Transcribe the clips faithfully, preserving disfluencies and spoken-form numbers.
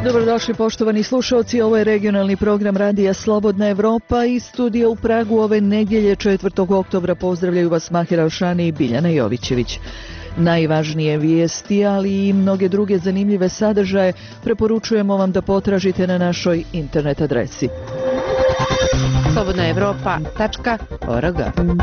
Dobrodošli poštovani slušalci, ovo je regionalni program Radija Slobodna Evropa iz studija u Pragu ove nedjelje četvrtog oktobra. Pozdravljaju vas Mahir Alšani i Biljana Jovićević. Najvažnije vijesti, ali i mnoge druge zanimljive sadržaje preporučujemo vam da potražite na našoj internet adresi slobodna evropa tačka org.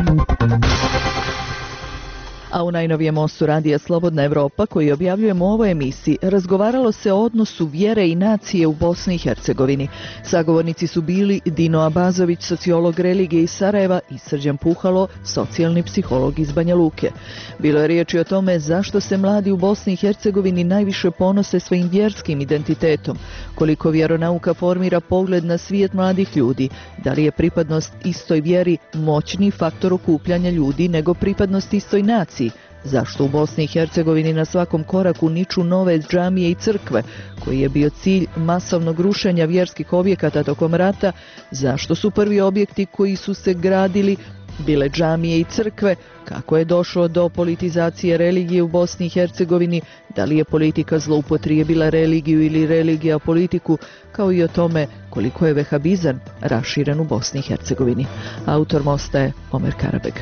A u najnovijem mostu Radija Slobodna Evropa, koji objavljujemo u ovoj emisiji, razgovaralo se o odnosu vjere i nacije u Bosni i Hercegovini. Sagovornici su bili Dino Abazović, sociolog religije iz Sarajeva, i Srđan Puhalo, socijalni psiholog iz Banja Luke. Bilo je riječi o tome zašto se mladi u Bosni i Hercegovini najviše ponose svojim vjerskim identitetom, koliko vjeronauka formira pogled na svijet mladih ljudi, da li je pripadnost istoj vjeri moćni faktor okupljanja ljudi nego pripadnost istoj naciji, zašto u Bosni i Hercegovini na svakom koraku niču nove džamije i crkve, koji je bio cilj masovnog rušenja vjerskih objekata tokom rata, zašto su prvi objekti koji su se gradili bile džamije i crkve, kako je došlo do politizacije religije u Bosni i Hercegovini, da li je politika zloupotrijebila religiju ili religija politiku, kao i o tome koliko je vehabizam raširen u Bosni i Hercegovini. Autor mosta je Omer Karabeg.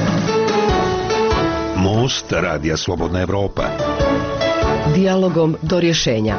Most Radija Slobodna Evropa. Dijalogom do rješenja.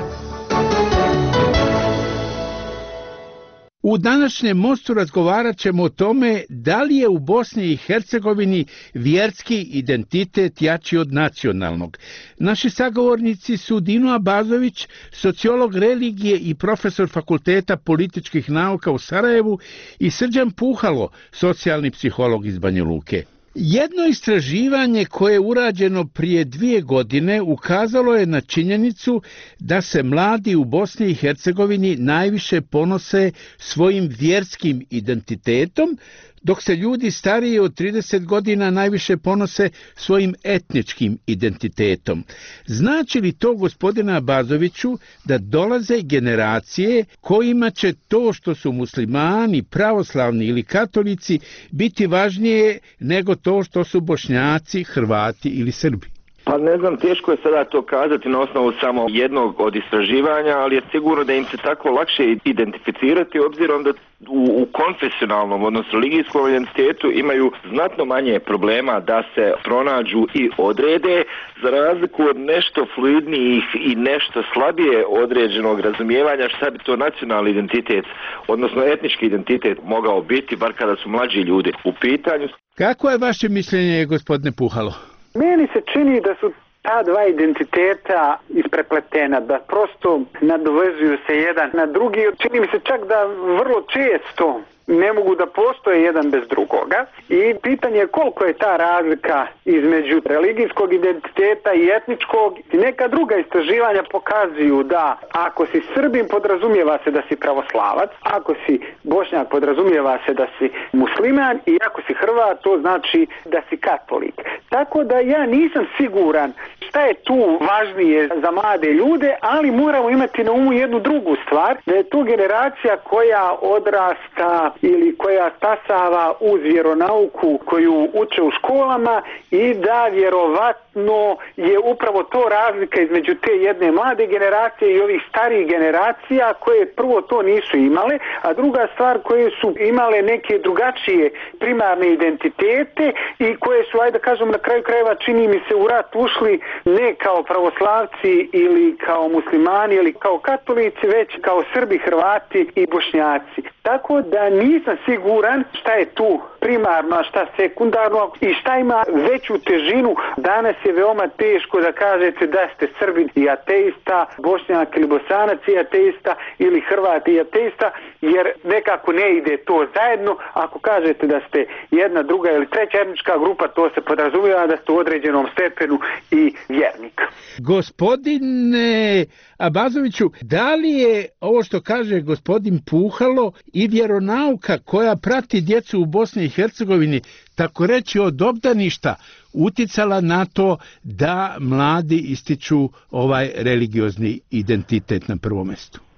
U današnjem mostu razgovarat ćemo o tome da li je u Bosni i Hercegovini vjerski identitet jači od nacionalnog. Naši sagovornici su Dino Abazović, sociolog religije i profesor Fakulteta političkih nauka u Sarajevu, i Srđan Puhalo, socijalni psiholog iz Banja Luke. Jedno istraživanje koje je urađeno prije dvije godine ukazalo je na činjenicu da se mladi u Bosni i Hercegovini najviše ponose svojim vjerskim identitetom, dok se ljudi stariji od trideset godina najviše ponose svojim etničkim identitetom. Znači li to, gospodina Abazoviću, da dolaze generacije kojima će to što su muslimani, pravoslavni ili katolici biti važnije nego to što su Bošnjaci, Hrvati ili Srbi? Pa ne znam, teško je sada to kazati na osnovu samo jednog od istraživanja, ali je sigurno da im se tako lakše identificirati, obzirom da u, u konfesionalnom, odnosno religijskom identitetu imaju znatno manje problema da se pronađu i odrede, za razliku od nešto fluidnijih i nešto slabije određenog razumijevanja šta bi to nacionalni identitet, odnosno etnički identitet mogao biti, bar kada su mlađi ljudi u pitanju. Kako je vaše mišljenje, gospodine Puhalo? Meni se čini da su ta dva identiteta isprepletena, da prosto nadovezuju se jedan na drugi. Čini mi se čak da vrlo često ne mogu da postoje jedan bez drugoga, i pitanje je koliko je ta razlika između religijskog identiteta i etničkog. Neka druga istraživanja pokazuju da ako si Srbin podrazumijeva se da si pravoslavac, ako si Bošnjak podrazumijeva se da si musliman, i ako si Hrvat to znači da si katolik. Tako da ja nisam siguran šta je tu važnije za mlade ljude, ali moramo imati na umu jednu drugu stvar, da je to generacija koja odrasta ili koja stasava uz vjeronauku koju uče u školama, i da vjerovatno je upravo to razlika između te jedne mlade generacije i ovih starijih generacija koje prvo to nisu imale, a druga stvar koje su imale neke drugačije primarne identitete i koje su, ajde da kažem, na kraju krajeva čini mi se u rat ušli ne kao pravoslavci ili kao muslimani ili kao katolici, već kao Srbi, Hrvati i Bošnjaci. Tako da nisam siguran šta je tu primarno, a šta sekundarno i šta ima veću težinu. Danas je veoma teško da kažete da ste Srbin i ateista, Bošnjak ili Bosanac i ateista, ili Hrvat i ateista, jer nekako ne ide to zajedno. Ako kažete da ste jedna, druga ili treća etnička grupa, to se podrazumijeva da ste u određenom stepenu i vjernik. Gospodine Abazoviću, da li je ovo što kaže gospodin Puhalo i vjeronauka koja prati djecu u Bosni i Hercegovini, tako reći od obdaništa, uticala na to da mladi ističu ovaj religiozni identitet na prvom mjestu?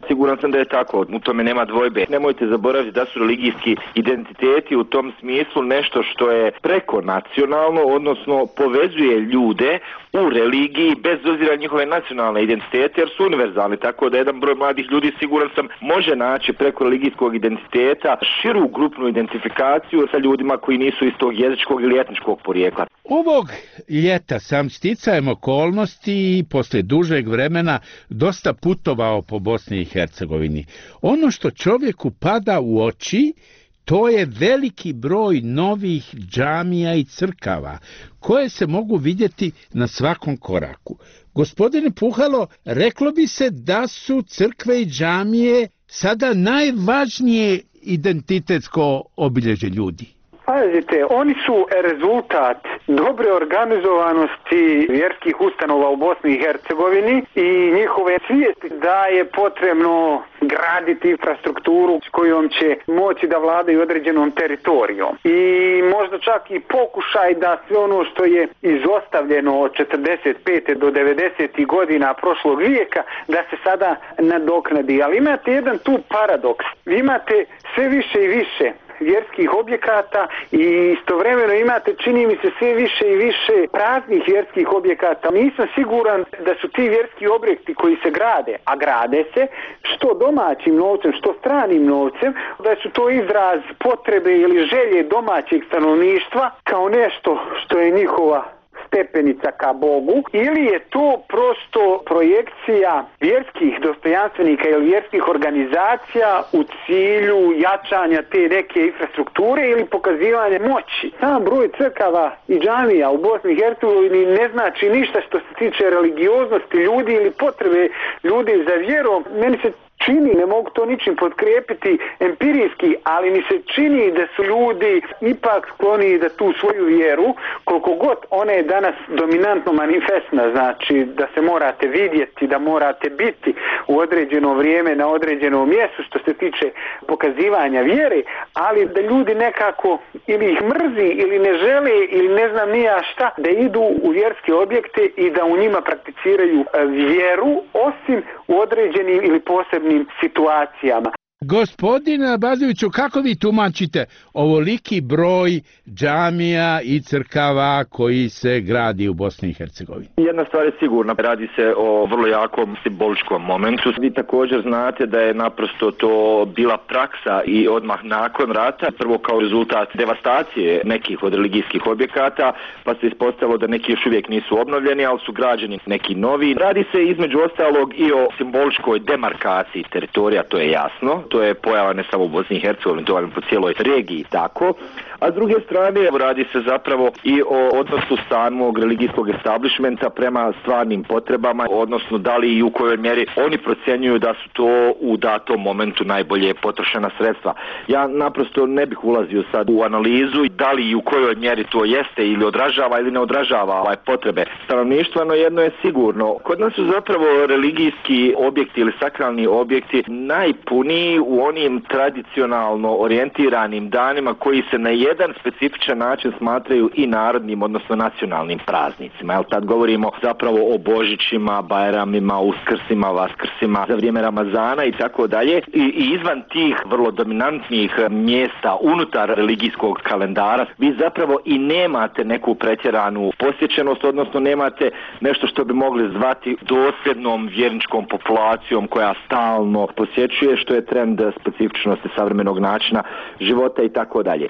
Siguran sam da je tako, u tome nema dvojbe. Nemojte zaboraviti da su religijski identiteti u tom smislu nešto što je preko nacionalno, odnosno povezuje ljude u religiji bez obzira njihove nacionalne identitete, jer su univerzalni, tako da jedan broj mladih ljudi, siguran sam, može naći preko religijskog identiteta širu grupnu identifikaciju sa ljudima koji nisu istog jezičkog ili etničkog porijekla. Ovog ljeta sam sticajem okolnosti i posle dužeg vremena dosta putovao po Bosni i Hercegovini. Ono što čovjeku pada u oči, to je veliki broj novih džamija i crkava, koje se mogu vidjeti na svakom koraku. Gospodine Puhalo, reklo bi se da su crkve i džamije sada najvažnije identitetsko obilježje ljudi. Pazite, oni su rezultat dobre organizovanosti vjerskih ustanova u Bosni i Hercegovini i njihove svijesti da je potrebno graditi infrastrukturu s kojom će moći da vladaju određenom teritorijom. I možda čak i pokušaj da sve ono što je izostavljeno od četrdeset pete do devedesetih godina prošlog vijeka da se sada nadoknadi. Ali imate jedan tu paradoks. Vi imate sve više i više vjerskih objekata i istovremeno imate, čini mi se, sve više i više praznih vjerskih objekata. Nisam siguran da su ti vjerski objekti koji se grade, a grade se, što domaćim novcem, što stranim novcem, da su to izraz potrebe ili želje domaćeg stanovništva kao nešto što je njihova stepenica ka Bogu, ili je to prosto projekcija vjerskih dostojanstvenika ili vjerskih organizacija u cilju jačanja te neke infrastrukture ili pokazivanja moći. Sam broj crkava i džamija u Bosni i Hercegovini ne znači ništa što se tiče religioznosti ljudi ili potrebe ljudi za vjerom. Meni se čini, ne mogu to ničim potkrijepiti empirijski, ali mi se čini da su ljudi ipak skloni da tu svoju vjeru, koliko god ona je danas dominantno manifestna, znači da se morate vidjeti, da morate biti u određeno vrijeme na određenom mjestu što se tiče pokazivanja vjere, ali da ljudi nekako ili ih mrzi ili ne žele ili ne znam ni ja šta, da idu u vjerske objekte i da u njima prakticiraju vjeru, osim u određenim ili posebnim situacijama. Gospodine Abazoviću, kako vi tumačite ovoliki broj džamija i crkava koji se gradi u Bosni i Hercegovini? Jedna stvar je sigurna, radi se o vrlo jakom simboličkom momentu. Vi također znate da je naprosto to bila praksa i odmah nakon rata, prvo kao rezultat devastacije nekih od religijskih objekata, pa se ispostavilo da neki još uvijek nisu obnovljeni, ali su građeni neki novi. Radi se između ostalog i o simboličkoj demarkaciji teritorija, to je jasno. To je pojava ne samo u Bosni i Hercegovini, to je po cijeloj regiji tako. A s druge strane radi se zapravo i o odnosu samog religijskog establishmenta prema stvarnim potrebama, odnosno da li i u kojoj mjeri oni procjenjuju da su to u datom momentu najbolje potrošena sredstva. Ja naprosto ne bih ulazio sad u analizu da li i u kojoj mjeri to jeste ili odražava ili ne odražava ovaj potrebe stanovništva, no jedno je sigurno. Kod nas su zapravo religijski objekti ili sakralni objekti najpuniji u onim tradicionalno orijentiranim danima koji se na jedan specifičan način smatraju i narodnim, odnosno nacionalnim praznicima. Jel, tad govorimo zapravo o Božićima, Bajramima, Uskrsima, Vaskrsima, za vrijeme Ramazana i tako dalje. I izvan tih vrlo dominantnih mjesta unutar religijskog kalendara vi zapravo i nemate neku pretjeranu posjećenost, odnosno nemate nešto što bi mogli zvati dosljednom vjerničkom populacijom koja stalno posjećuje, što je trend specifičnosti savremenog načina života i tako dalje.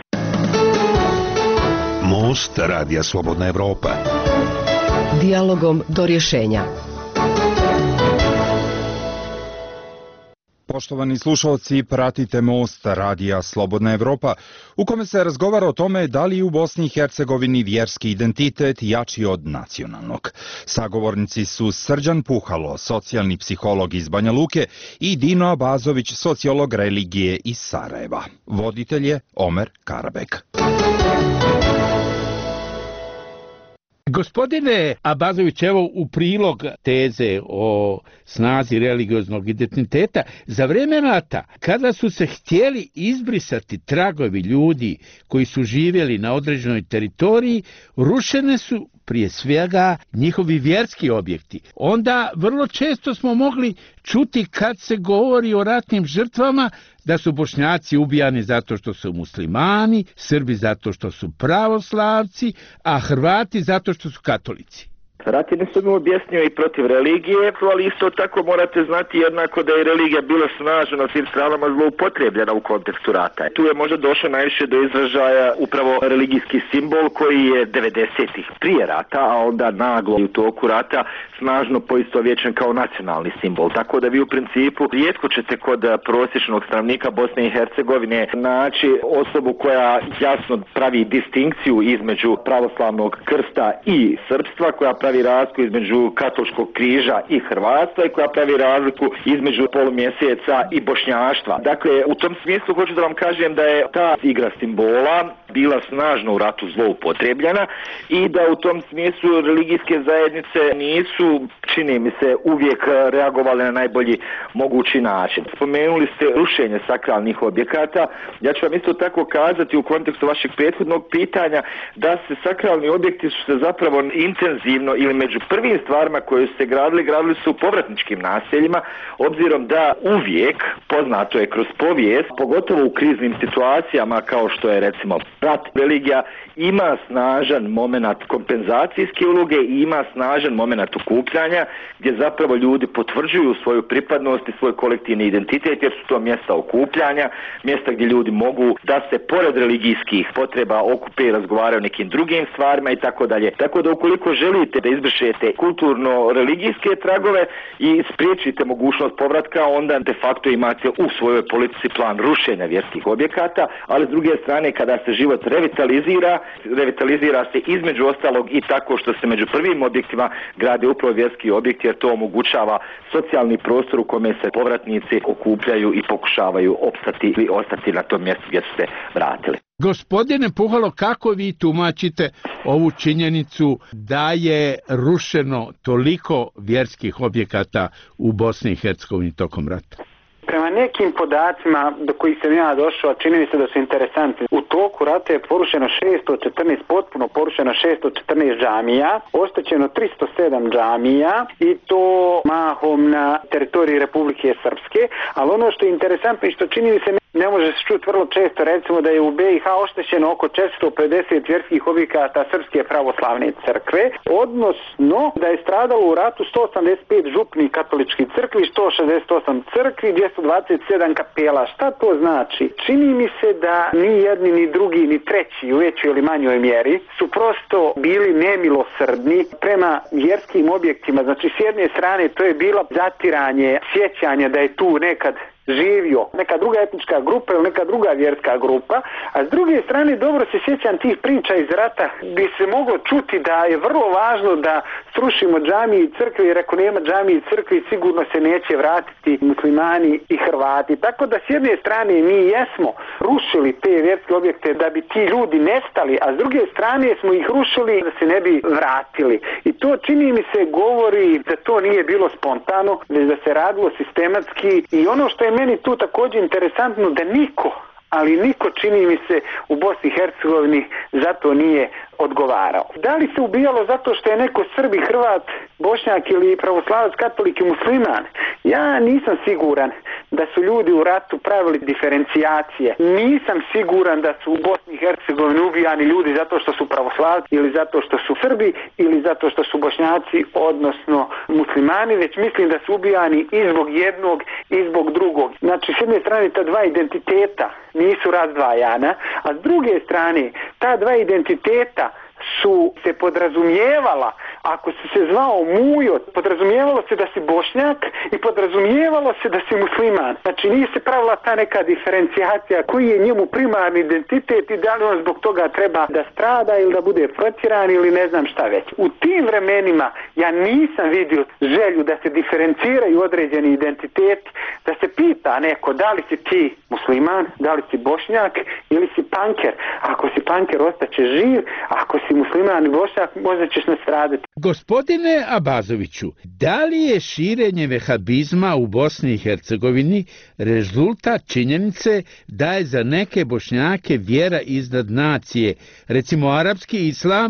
Most Radija Slobodna Evropa. Dijalogom do rješenja. Poštovani slušalci, pratite Most Radija Slobodna Evropa, u kome se razgovara o tome da li u Bosni i Hercegovini vjerski identitet jači od nacionalnog. Sagovornici su Srđan Puhalo, socijalni psiholog iz Banja Luke, i Dino Abazović, sociolog religije iz Sarajeva. Voditelj je Omer Karabek. Gospodine Abazović, evo u prilog teze o snazi religioznog identiteta, za vrijeme rata, kada su se htjeli izbrisati tragovi ljudi koji su živjeli na određenoj teritoriji, rušene su prije svega njihovi vjerski objekti. Onda vrlo često smo mogli čuti kad se govori o ratnim žrtvama da su Bošnjaci ubijani zato što su muslimani, Srbi zato što su pravoslavci, a Hrvati zato što su katolici. Rat je nesumnjivo objasnio i protiv religije, ali isto tako morate znati jednako da je religija bila snažno na svim stranama zloupotrebljena u kontekstu rata. Tu je možda došlo najviše do izražaja upravo religijski simbol koji je devedesetih prije rata, a onda naglo u toku rata snažno poistovjećen kao nacionalni simbol. Tako da vi u principu rijetko ćete kod prosječnog stanovnika Bosne i Hercegovine naći osobu koja jasno pravi distinkciju između pravoslavnog krsta i srpstva, koja pravi razliku između katoličkog križa i hrvatstva i koja pravi razliku između polumjeseca i bošnjaštva. Dakle, u tom smislu hoću da vam kažem da je ta igra simbola bila snažno u ratu zloupotrebljena i da u tom smislu religijske zajednice nisu, čini mi se, uvijek reagovali na najbolji mogući način. Spomenuli ste rušenje sakralnih objekata. Ja ću vam isto tako kazati u kontekstu vašeg prethodnog pitanja da se sakralni objekti su se zapravo intenzivno ili među prvim stvarima koje su se gradili, gradili su u povratničkim naseljima, obzirom da uvijek, poznato je kroz povijest, pogotovo u kriznim situacijama kao što je recimo rat, religija ima snažan moment kompenzacijske uloge i ima snažan moment okupljanja gdje zapravo ljudi potvrđuju svoju pripadnost i svoj kolektivni identitet jer su to mjesta okupljanja, mjesta gdje ljudi mogu da se pored religijskih potreba okupe i razgovaraju o nekim drugim stvarima i tako dalje. Tako da ukoliko želite da izbrišete kulturno-religijske tragove i spriječite mogućnost povratka, onda de facto imate u svojoj politici plan rušenja vjerskih objekata, ali s druge strane kada se život revitalizira, revitalizira se između ostalog i tako što se među prvim objektima grade upravo vjerski objekti jer to omogućava socijalni prostor u kome se povratnici okupljaju i pokušavaju opstati ili ostati na tom mjestu gdje su se vratili. Gospodine Puhalo, kako vi tumačite ovu činjenicu da je rušeno toliko vjerskih objekata u Bosni i Hercegovini tokom rata? Prema nekim podacima do kojih sam ja došao, čini mi se da su interesantni. U toku rata je porušeno šesto četrnaest, potpuno porušeno šesto četrnaest džamija, oštećeno tristo sedam džamija i to mahom na teritoriji Republike Srpske, ali ono što je interesantno i što čini mi se ne može se čuti vrlo često, recimo da je u B i H oštećeno oko četiristo pedeset vjerskih objekata Srpske pravoslavne crkve, odnosno da je stradalo u ratu sto osamdeset pet župnih katoličkih crkvi, sto šezdeset osam crkvi, dvjesto dvadeset sedam kapela. Šta to znači? Čini mi se da ni jedni, ni drugi, ni treći u većoj ili manjoj mjeri su prosto bili nemilosrdni prema vjerskim objektima. Znači, s jedne strane to je bilo zatiranje, sjećanje da je tu nekad živio neka druga etnička grupa ili neka druga vjerska grupa, a s druge strane dobro se sjećam tih priča iz rata bi se moglo čuti da je vrlo važno da srušimo džamije i crkve, jer ako nema džamije i crkve sigurno se neće vratiti muslimani i Hrvati. Tako da s jedne strane mi jesmo rušili te vjerske objekte da bi ti ljudi nestali, a s druge strane smo ih rušili da se ne bi vratili. I to čini mi se govori da to nije bilo spontano, već da se radilo sistematski i ono što je meni tu također interesantno da niko, ali niko čini mi se u Bosni i Hercegovini zato nije odgovarao. Da li se ubijalo zato što je neko Srbi, Hrvat, Bošnjak ili pravoslavac, katolik i musliman? Ja nisam siguran da su ljudi u ratu pravili diferencijacije. Nisam siguran da su u Bosni i Hercegovini ubijani ljudi zato što su pravoslavci ili zato što su Srbi ili zato što su Bošnjaci, odnosno muslimani, već mislim da su ubijani i zbog jednog i zbog drugog. Znači, s jedne strane ta dva identiteta nisu razdvajana, a s druge strane ta dva identiteta su se podrazumijevala, ako si se zvao Mujo, podrazumijevalo se da si Bošnjak i podrazumijevalo se da si musliman. Znači nije se pravila ta neka diferencijacija koji je njemu primarni identitet i da li on zbog toga treba da strada ili da bude protjeran ili ne znam šta već. U tim vremenima ja nisam vidio želju da se diferenciraju određeni identiteti, da se pita neko da li si ti musliman, da li si Bošnjak ili si panker. Ako si panker ostaće živ, ako si musliman i Bošnjak možda ćeš nastradati. Gospodine Abazoviću, da li je širenje vehabizma u Bosni i Hercegovini rezultat činjenice da je za neke Bošnjake vjera iznad nacije, recimo arapski islam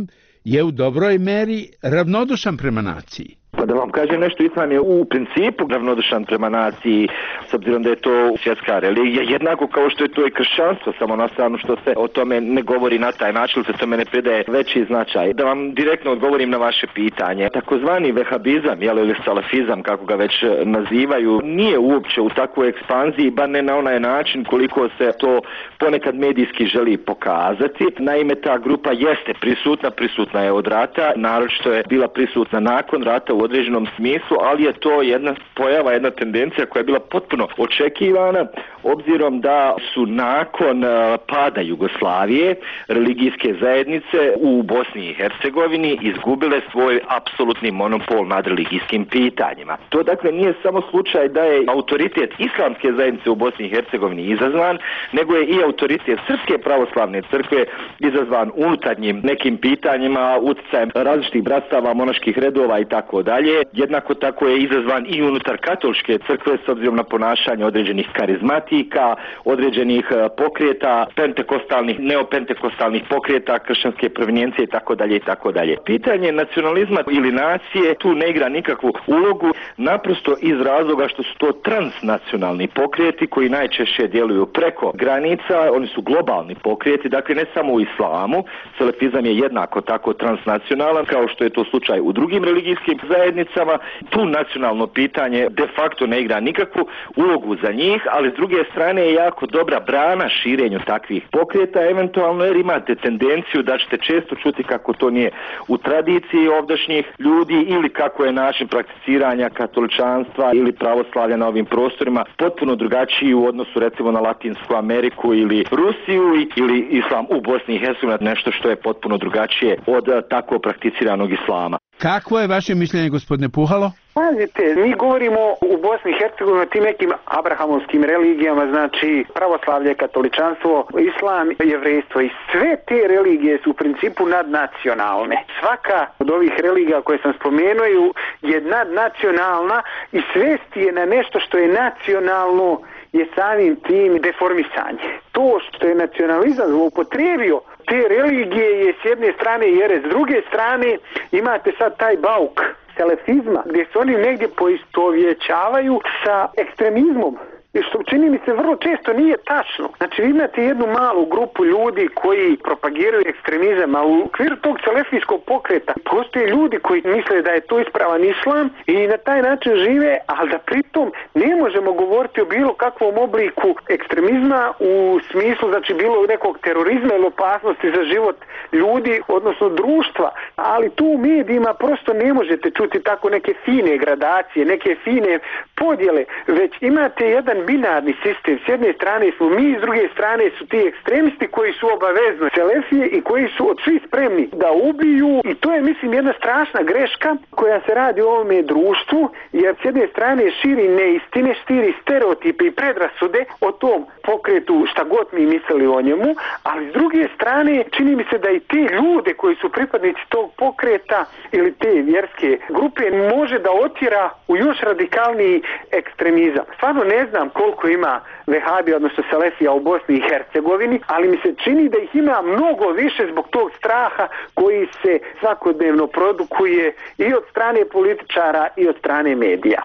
je u dobroj meri ravnodušan prema naciji. Pa da vam kažem nešto, islam je u principu ravnodušan prema naciji, s obzirom da je to svjetska religija, jednako kao što je to i kršćanstvo, samo na stranu što se o tome ne govori na taj način, se tome ne pridaje veći značaj. Da vam direktno odgovorim na vaše pitanje. Takozvani vehabizam, jel, ili salafizam, kako ga već nazivaju, nije uopće u takvoj ekspanziji, bar ne na onaj način koliko se to ponekad medijski želi pokazati. Naime, ta grupa jeste prisutna, prisutna je od rata, naročito je bila prisutna nakon rata u određenom smislu, ali je to jedna pojava, jedna tendencija koja je bila potpuno očekivana, obzirom da su nakon pada Jugoslavije religijske zajednice u Bosni i Hercegovini izgubile svoj apsolutni monopol nad religijskim pitanjima. To dakle nije samo slučaj da je autoritet islamske zajednice u Bosni i Hercegovini izazvan, nego je i autoritet Srpske pravoslavne crkve izazvan unutarnjim nekim pitanjima, utjecajem različitih bratstava, monaških redova i tako dalje. Jednako tako je izazvan i unutar katoličke crkve s obzirom na ponašanje određenih karizmatika, određenih pokreta, pentekostalnih, neopentekostalnih pokreta, kršćanske provenijencije i tako dalje i tako dalje. Pitanje nacionalizma ili nacije tu ne igra nikakvu ulogu, naprosto iz razloga što su to transnacionalni pokreti koji najčešće djeluju preko granica, oni su globalni pokreti, dakle ne samo u islamu, salafizam je jednako tako transnacionalan kao što je to slučaj u drugim religijskim zajednicama. Tu nacionalno pitanje de facto ne igra nikakvu ulogu za njih, ali s druge strane je jako dobra brana širenju takvih pokreta, eventualno jer imate tendenciju da ćete često čuti kako to nije u tradiciji ovdašnjih ljudi ili kako je način prakticiranja katoličanstva ili pravoslavlja na ovim prostorima potpuno drugačiji u odnosu recimo na Latinsku Ameriku ili Rusiju ili islam u Bosni i Hercegovini, nešto što je potpuno drugačije od tako prakticiranog islama. Kakvo je vaše mišljenje, gospodine Puhalo? Pazite, mi govorimo u Bosni i Hercegovini o tim nekim abrahamovskim religijama, znači pravoslavlje, katoličanstvo, islam, jevrejstvo i sve te religije su u principu nadnacionalne. Svaka od ovih religija koje sam spomenuo je nadnacionalna i svesti je na nešto što je nacionalno je samim tim deformisanje. To što je nacionalizam zloupotrijebio te religije je s jedne strane jere, s druge strane imate sad taj bauk selefizma gdje se oni negdje poistovjećavaju sa ekstremizmom. I što čini mi se vrlo često nije tačno. Znači vi imate jednu malu grupu ljudi koji propagiraju ekstremizam, a u okviru tog selefijskog pokreta postoje ljudi koji misle da je to ispravan islam i na taj način žive, ali da pritom ne možemo govoriti o bilo kakvom obliku ekstremizma u smislu znači bilo nekog terorizma ili opasnosti za život ljudi, odnosno društva. Ali tu u medijima prosto ne možete čuti tako neke fine gradacije, neke fine podjele, već imate jedan binarni sistem. S jedne strane smo mi, s druge strane su ti ekstremisti koji su obavezno selefije i koji su od svih spremni da ubiju i to je mislim jedna strašna greška koja se radi u ovome društvu jer s jedne strane širi neistine, širi stereotipe i predrasude o tom pokretu šta god mi mislili o njemu, ali s druge strane čini mi se da i te ljude koji su pripadnici tog pokreta ili te vjerske grupe može da otjera u još radikalniji ekstremizam. Stvarno ne znam koliko ima vehabija, odnosno selefija u Bosni i Hercegovini, ali mi se čini da ih ima mnogo više zbog tog straha koji se svakodnevno produkuje i od strane političara i od strane medija.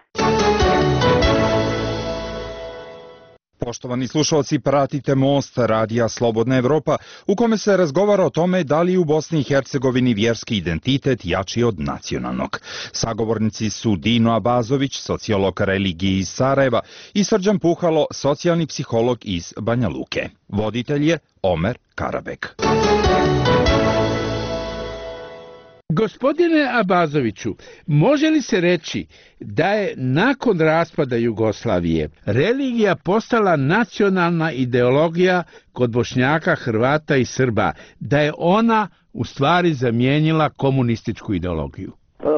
Poštovani slušalci, pratite Most radija Slobodna Evropa, u kome se razgovara o tome da li u Bosni i Hercegovini vjerski identitet jači od nacionalnog. Sagovornici su Dino Abazović, sociolog religije iz Sarajeva, i Srđan Puhalo, socijalni psiholog iz Banja Luke. Voditelj je Omer Karabek. Gospodine Abazoviću, može li se reći da je nakon raspada Jugoslavije religija postala nacionalna ideologija kod Bošnjaka, Hrvata i Srba, da je ona u stvari zamijenila komunističku ideologiju?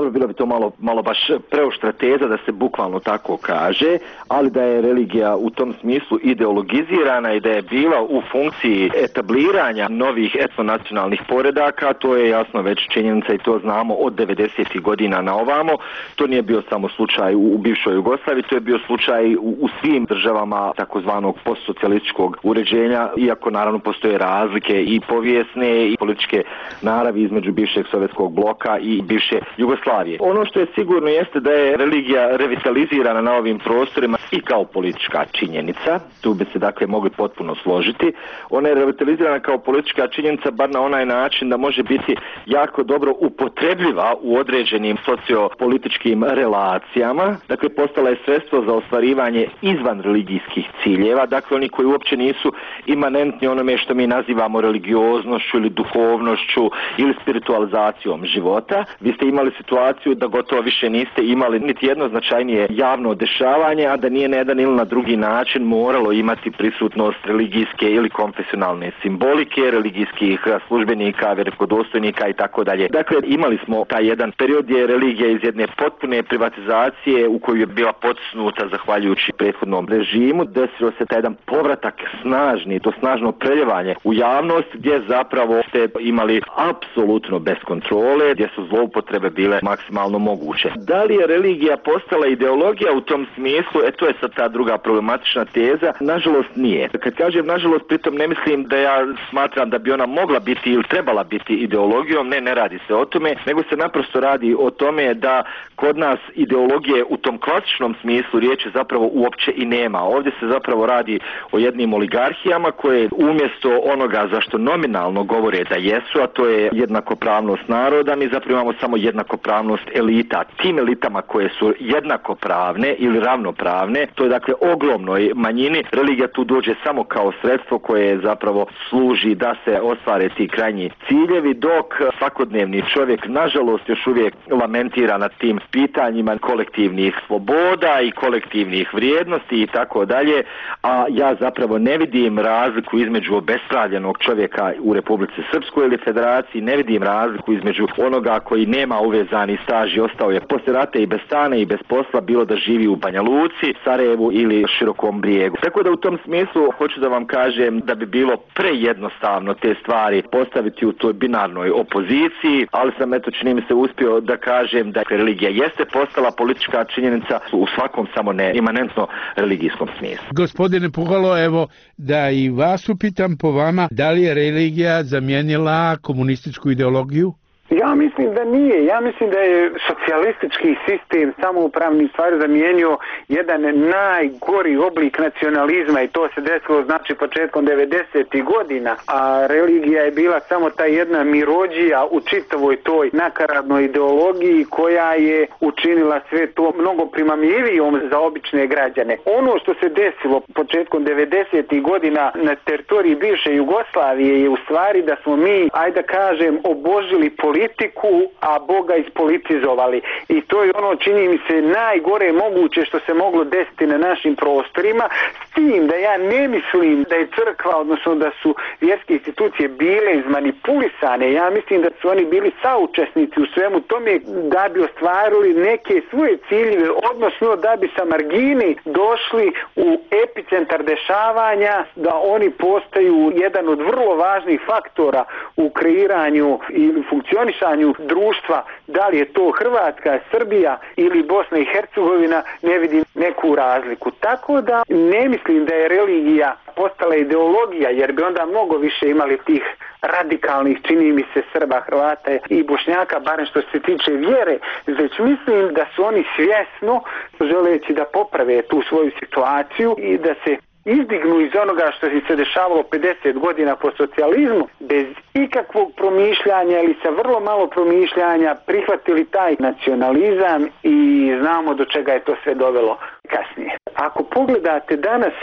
dobro, bilo bi to malo, malo baš preoštra teza da se bukvalno tako kaže, ali da je religija u tom smislu ideologizirana i da je bila u funkciji etabliranja novih etnonacionalnih poredaka, to je jasno već činjenica i to znamo od devedesetih godina na ovamo. To nije bio samo slučaj u bivšoj Jugoslaviji, to je bio slučaj u, u svim državama takozvanog postsocijalističkog uređenja, iako naravno postoje razlike i povijesne i političke naravi između bivšeg sovjetskog bloka i bivše Jugoslavije. Ono što je sigurno jeste da je religija revitalizirana na ovim prostorima i kao politička činjenica, tu bi se dakle mogli potpuno složiti. Ona je revitalizirana kao politička činjenica bar na onaj način da može biti jako dobro upotrebljiva u određenim sociopolitičkim relacijama. Dakle, postala je sredstvo za ostvarivanje izvan religijskih ciljeva, dakle oni koji uopće nisu imanentni onome što mi nazivamo religioznošću ili duhovnošću ili spiritualizacijom života. Vi ste imali situaciju da gotovo više niste imali niti jedno značajnije javno dešavanje, a da nije na jedan ili na drugi način moralo imati prisutnost religijske ili konfesionalne simbolike, religijskih službenika, velikodostojnika i tako dalje. Dakle, imali smo taj jedan period gdje je religija iz jedne potpune privatizacije u koju je bila potisnuta zahvaljujući prethodnom režimu, desilo se taj jedan povratak snažni, to snažno preljevanje u javnost gdje zapravo ste imali apsolutno bez kontrole, gdje su zloupotrebe bile maksimalno moguće. Da li je religija postala ideologija u tom smislu? E, to je sad ta druga problematična teza. Nažalost nije. Kad kažem nažalost, pritom ne mislim da ja smatram da bi ona mogla biti ili trebala biti ideologijom, ne, ne radi se o tome, nego se naprosto radi o tome da kod nas ideologije u tom klasičnom smislu riječi zapravo uopće i nema. Ovdje se zapravo radi o jednim oligarhijama koje umjesto onoga za što nominalno govore da jesu, a to je jednakopravnost naroda, mi zapravo imamo samo jednakopravnost elita. Tim elitama koje su jednakopravne ili ravnopravne, to je dakle ogromnoj manjini, religija tu dođe samo kao sredstvo koje zapravo služi da se ostvare ti krajnji ciljevi, dok svakodnevni čovjek nažalost još uvijek lamentira nad tim pitanjima kolektivnih sloboda i kolektivnih vrijednosti i tako dalje, a ja zapravo ne vidim razliku između obespravljenog čovjeka u Republici Srpskoj ili Federaciji, ne vidim razliku između onoga koji nema uvezani staž i ostao je poslije rata i bez stana i bez posla, bilo da živi u Banja Luci, Sarajevu ili Širokom Brijegu. Tako da u tom smislu hoću da vam kažem da bi bilo prejednostavno te stvari postaviti u toj binarnoj opoziciji, ali sam eto čini mi se uspio da kažem da religija jeste postala politička činjenica u svakom samo ne imanentno religijskom smislu. Gospodine Puhalo, evo da i vas upitam po vama, da li je religija zamijenila komunističku ideologiju? Ja mislim da nije. Ja mislim da je socijalistički sistem samoupravni stvari zamijenio jedan najgori oblik nacionalizma i to se desilo znači početkom devedesetih godina, a religija je bila samo ta jedna mirođija u čitavoj toj nakaradnoj ideologiji koja je učinila sve to mnogo primamljivijom za obične građane. Ono što se desilo početkom devedesetih godina na teritoriji bivše Jugoslavije je u stvari da smo mi, ajde da kažem, obožili politiku, a Boga ispolitizovali. I to je ono, čini mi se, najgore moguće što se moglo desiti na našim prostorima, s tim da ja ne mislim da je crkva, odnosno da su vjerske institucije bile izmanipulisane. Ja mislim da su oni bili saučesnici u svemu tome da bi ostvarili neke svoje ciljeve, odnosno da bi sa margini došli u epicentar dešavanja, da oni postaju jedan od vrlo važnih faktora u kreiranju ili funkcionisanju društva, da li je to Hrvatska, Srbija ili Bosna i Hercegovina, ne vidim neku razliku. Tako da ne mislim da je religija postala ideologija, jer bi onda mnogo više imali tih radikalnih, čini mi se, Srba, Hrvata i Bošnjaka, barem što se tiče vjere, već mislim da su oni svjesno, želeći da poprave tu svoju situaciju i da se izdignu iz onoga što se dešavalo pedeset godina po socijalizmu, bez ikakvog promišljanja ili sa vrlo malo promišljanja prihvatili taj nacionalizam i znamo do čega je to sve dovelo kasnije. Ako pogledate danas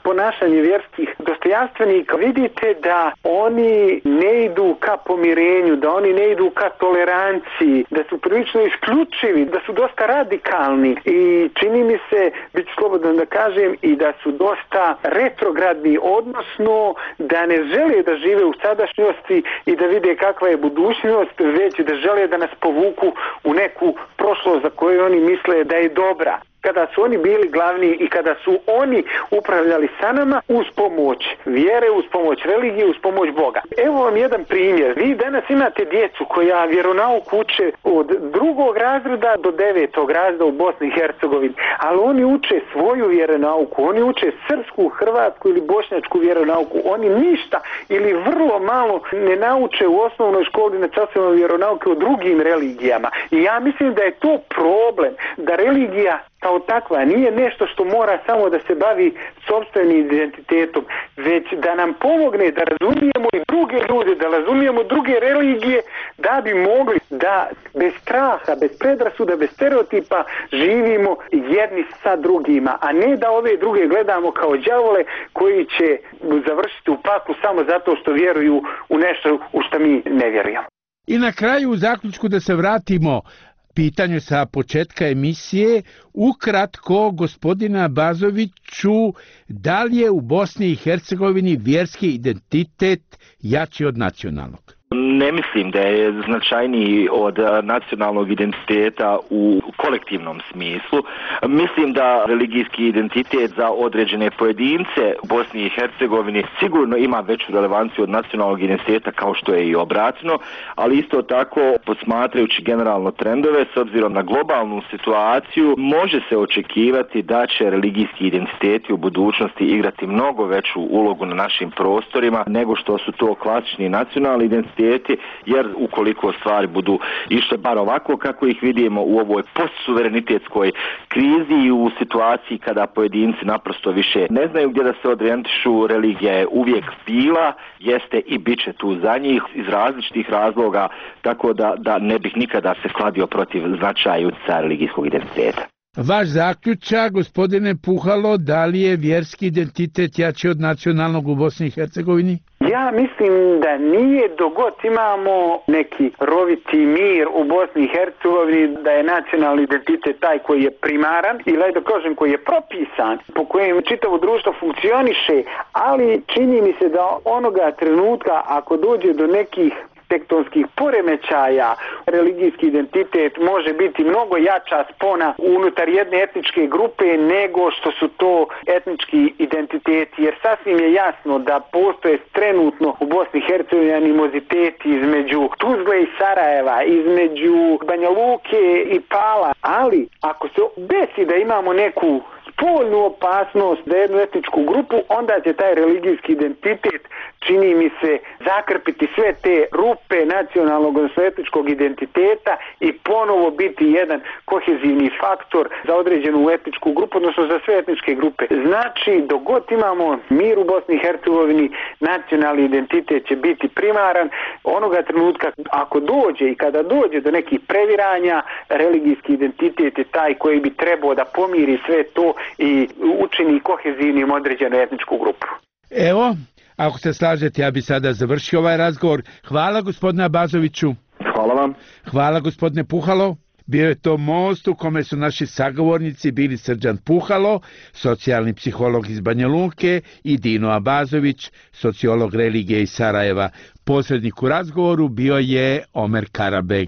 ponašanje vjerskih dostojanstvenika vidite da oni ne idu ka pomirenju, da oni ne idu ka toleranciji, da su prilično isključivi, da su dosta radikalni i čini mi se, bit ću slobodan da kažem, i da su dosta retrogradni, odnosno da ne žele da žive u sadašnjosti i da vide kakva je budućnost, već da žele da nas povuku u neku prošlost za koju oni misle da je dobra. Kada su oni bili glavni i kada su oni upravljali sa nama uz pomoć vjere, uz pomoć religije, uz pomoć Boga. Evo vam jedan primjer. Vi danas imate djecu koja vjeronauk uče od drugog razreda do devetog razreda u Bosni i Hercegovini, ali oni uče svoju vjeronauku, oni uče srpsku, hrvatsku ili bošnjačku vjeronauku. Oni ništa ili vrlo malo ne nauče u osnovnoj školi na časovima vjeronauke o drugim religijama. I ja mislim da je to problem, da religija kao takva nije nešto što mora samo da se bavi sopstvenim identitetom, već da nam pomogne da razumijemo i druge ljude, da razumijemo druge religije, da bi mogli da bez straha, bez predrasuda, bez stereotipa živimo jedni sa drugima, a ne da ove druge gledamo kao đavole koji će završiti u paklu samo zato što vjeruju u nešto u što mi ne vjerujemo. I na kraju u zaključku da se vratimo pitanju sa početka emisije, ukratko, gospodina Bazoviću, da li je u Bosni i Hercegovini vjerski identitet jači od nacionalnog? Ne mislim da je značajniji od nacionalnog identiteta u kolektivnom smislu. Mislim da religijski identitet za određene pojedince u Bosni i Hercegovini sigurno ima veću relevanciju od nacionalnog identiteta, kao što je i obratno, ali isto tako, posmatrajući generalno trendove s obzirom na globalnu situaciju, može se očekivati da će religijski identiteti u budućnosti igrati mnogo veću ulogu na našim prostorima nego što su to klasični nacionalni identiteti, jer ukoliko stvari budu išle bar ovako kako ih vidimo u ovoj postsuverenitetskoj krizi i u situaciji kada pojedinci naprosto više ne znaju gdje da se odrijentišu, religija je uvijek bila, jeste i bit će tu za njih iz različitih razloga, tako da, da ne bih nikada se kladio protiv značaja i utjecaja religijskog identiteta. Vaš zaključak, gospodine Puhalo, da li je vjerski identitet jači od nacionalnog u Bosni i Hercegovini? Ja mislim da nije, dok god imamo neki roviti mir u Bosni i Hercegovini, da je nacionalni identitet taj koji je primaran ili da kažem koji je propisan, po kojem čitavo društvo funkcioniše, ali čini mi se da onoga trenutka ako dođe do nekih tektonskih poremećaja, religijski identitet može biti mnogo jača spona unutar jedne etničke grupe nego što su to etnički identiteti, jer sasvim je jasno da postoje trenutno u Bosni i Hercegovini animoziteti između Tuzle i Sarajeva, između Banja Luke i Pala, ali ako se desi da imamo neku spoljnu opasnost za jednu etničku grupu, onda će taj religijski identitet, čini mi se, zakrpiti sve te rupe nacionalnog odnosno etničkog identiteta i ponovo biti jedan kohezivni faktor za određenu etničku grupu, odnosno za sve etničke grupe. Znači, dok god imamo mir u Bosni i Hercegovini, nacionalni identitet će biti primaran. Onoga trenutka, ako dođe i kada dođe do nekih previranja, religijski identitet je taj koji bi trebao da pomiri sve to i učini kohezivnim određenu etničku grupu. Evo, ako se slažete, ja bi sada završio ovaj razgovor. Hvala gospodina Bazoviću. Hvala vam. Hvala gospodine Puhalo. Bio je to most u kome su naši sagovornici bili Srđan Puhalo, socijalni psiholog iz Banja Luke, i Dino Abazović, sociolog religije iz Sarajeva. Posrednik u razgovoru bio je Omer Karabek.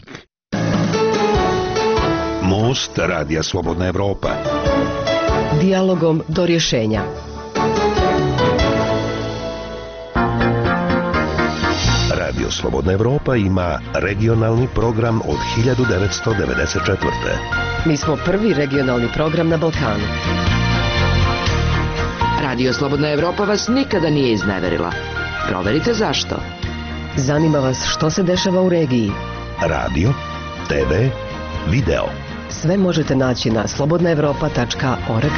Most Radija Slobodna Evropa. Dijalogom do rješenja. Radio Slobodna Evropa ima regionalni program od hiljadu devetsto devedeset četvrte. Mi smo prvi regionalni program na Balkanu. Radio Slobodna Evropa vas nikada nije izneverila. Proverite zašto. Zanima vas što se dešava u regiji. Radio, te ve, video. Sve možete naći na slobodna evropa tačka org.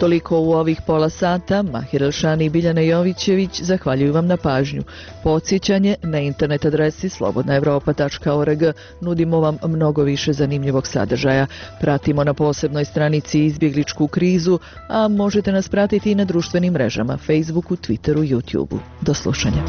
Toliko u ovih pola sata. Mahir Elšani i Biljana Jovićević zahvaljuju vam na pažnju. Podsjećanje, na internet adresi slobodna evropa tačka org nudimo vam mnogo više zanimljivog sadržaja. Pratimo na posebnoj stranici izbjegličku krizu, a možete nas pratiti i na društvenim mrežama Facebooku, Twitteru, YouTubeu. Do slušanja.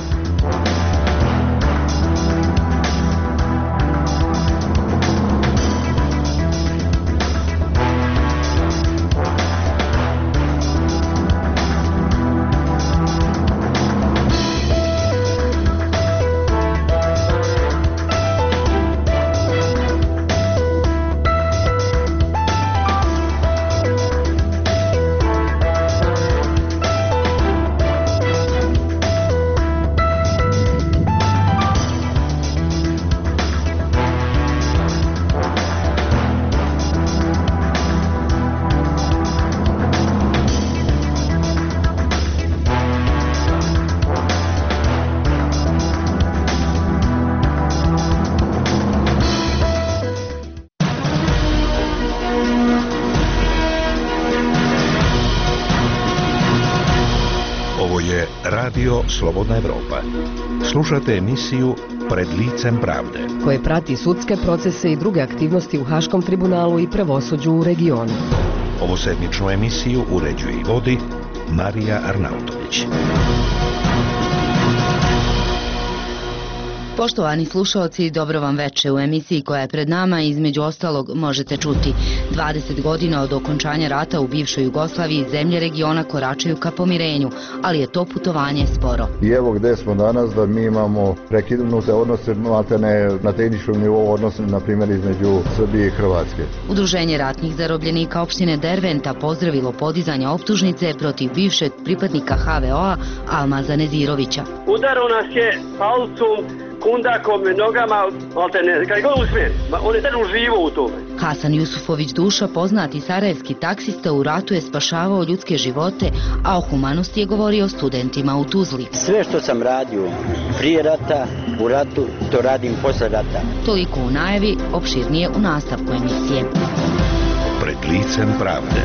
Radio Slobodna Evropa. Slušate emisiju Pred licem pravde, koje prati sudske procese i druge aktivnosti u Haškom tribunalu i pravosuđu u regionu. Ovu sedmičnu emisiju uređuje i vodi Marija Arnautović. Poštovani slušalci, dobro vam veče. U emisiji koja je pred nama, između ostalog, možete čuti dvadeset godina od okončanja rata u bivšoj Jugoslaviji, zemlje regiona koračaju ka pomirenju, ali je to putovanje sporo. I evo gde smo danas, da mi imamo prekinute odnose, maltene na tehničkom nivou odnose, na primjer, između Srbije i Hrvatske. Udruženje ratnih zarobljenika opštine Derventa pozdravilo podizanje optužnice protiv bivšeg pripadnika ha ve o a Almaza Nezirovića. Udaro nas je palcom, kundakom, nogama, alterne, kad god uspije, on je tad uživo u tome. Hasan Jusufović Duša, poznati sarajevski taksista, u ratu je spašavao ljudske živote, a o humanosti je govorio studentima u Tuzli. Sve što sam radio prije rata, u ratu, to radim posle rata. Toliko u najavi, opširnije u nastavku emisije. Pred licem pravde.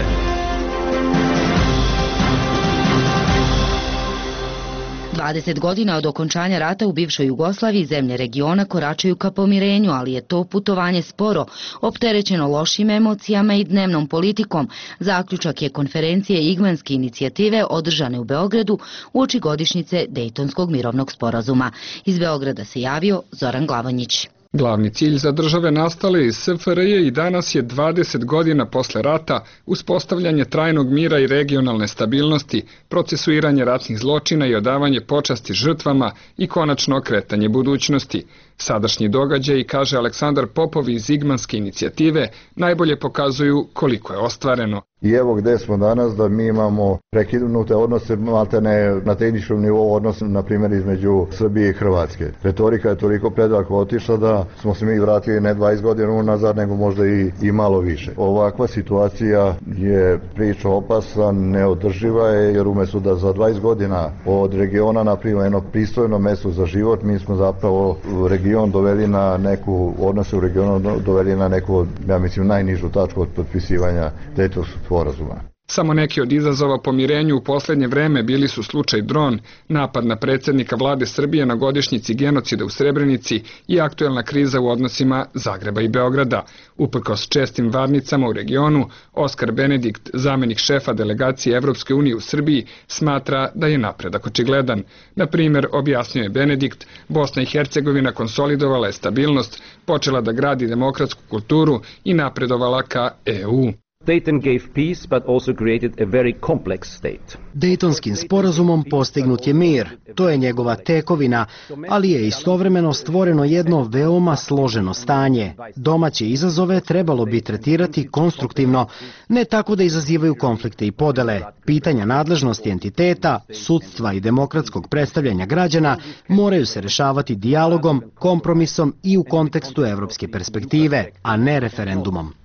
dvadeset godina od okončanja rata u bivšoj Jugoslaviji, zemlje regiona koračaju ka pomirenju, ali je to putovanje sporo, opterećeno lošim emocijama i dnevnom politikom. Zaključak je konferencije Igmanske inicijative održane u Beogradu uoči godišnjice Dejtonskog mirovnog sporazuma. Iz Beograda se javio Zoran Glavonjić. Glavni cilj za države nastale iz es ef er je i danas je dvadeset godina posle rata uspostavljanje trajnog mira i regionalne stabilnosti, procesuiranje ratnih zločina i odavanje počasti žrtvama i konačno okretanje budućnosti. Sadašnji događaji, kaže Aleksandar Popov iz Igmanske inicijative, najbolje pokazuju koliko je ostvareno. I evo gde smo danas, da mi imamo prekinute odnose, maltene na tehničkom nivou odnose, na primjer, između Srbije i Hrvatske. Retorika je toliko predaleko otišla da smo se mi vratili ne dvadeset godina unazad, nego možda i, i malo više. Ovakva situacija je priča opasna, neodrživa je, jer umjesto da za dvadeset godina od regiona napravimo jedno pristojno mesto za život, mi smo zapravo region doveli na neku, odnose u regionu doveli na neku, ja mislim, najnižu tačku od potpisivanja Dejtonskog sporazuma. Samo neki od izazova pomirenju u posljednje vreme bili su slučaj Dron, napad na predsjednika vlade Srbije na godišnjici genocida u Srebrenici i aktuelna kriza u odnosima Zagreba i Beograda. Uprkos čestim varnicama u regionu, Oskar Benedikt, zamenik šefa delegacije Evropske unije u Srbiji, smatra da je napredak očigledan. Na primjer, objasnio je Benedikt, Bosna i Hercegovina konsolidovala je stabilnost, počela da gradi demokratsku kulturu i napredovala ka e u. Dayton gave peace but also created a very complex state. Dejtonskim sporazumom postignut je mir, to je njegova tekovina, ali je istovremeno stvoreno jedno veoma složeno stanje. Domaće izazove trebalo bi tretirati konstruktivno, ne tako da izazivaju konflikte i podele. Pitanja nadležnosti entiteta, sudstva i demokratskog predstavljanja građana moraju se rešavati dijalogom, kompromisom i u kontekstu evropske perspektive, a ne referendumom.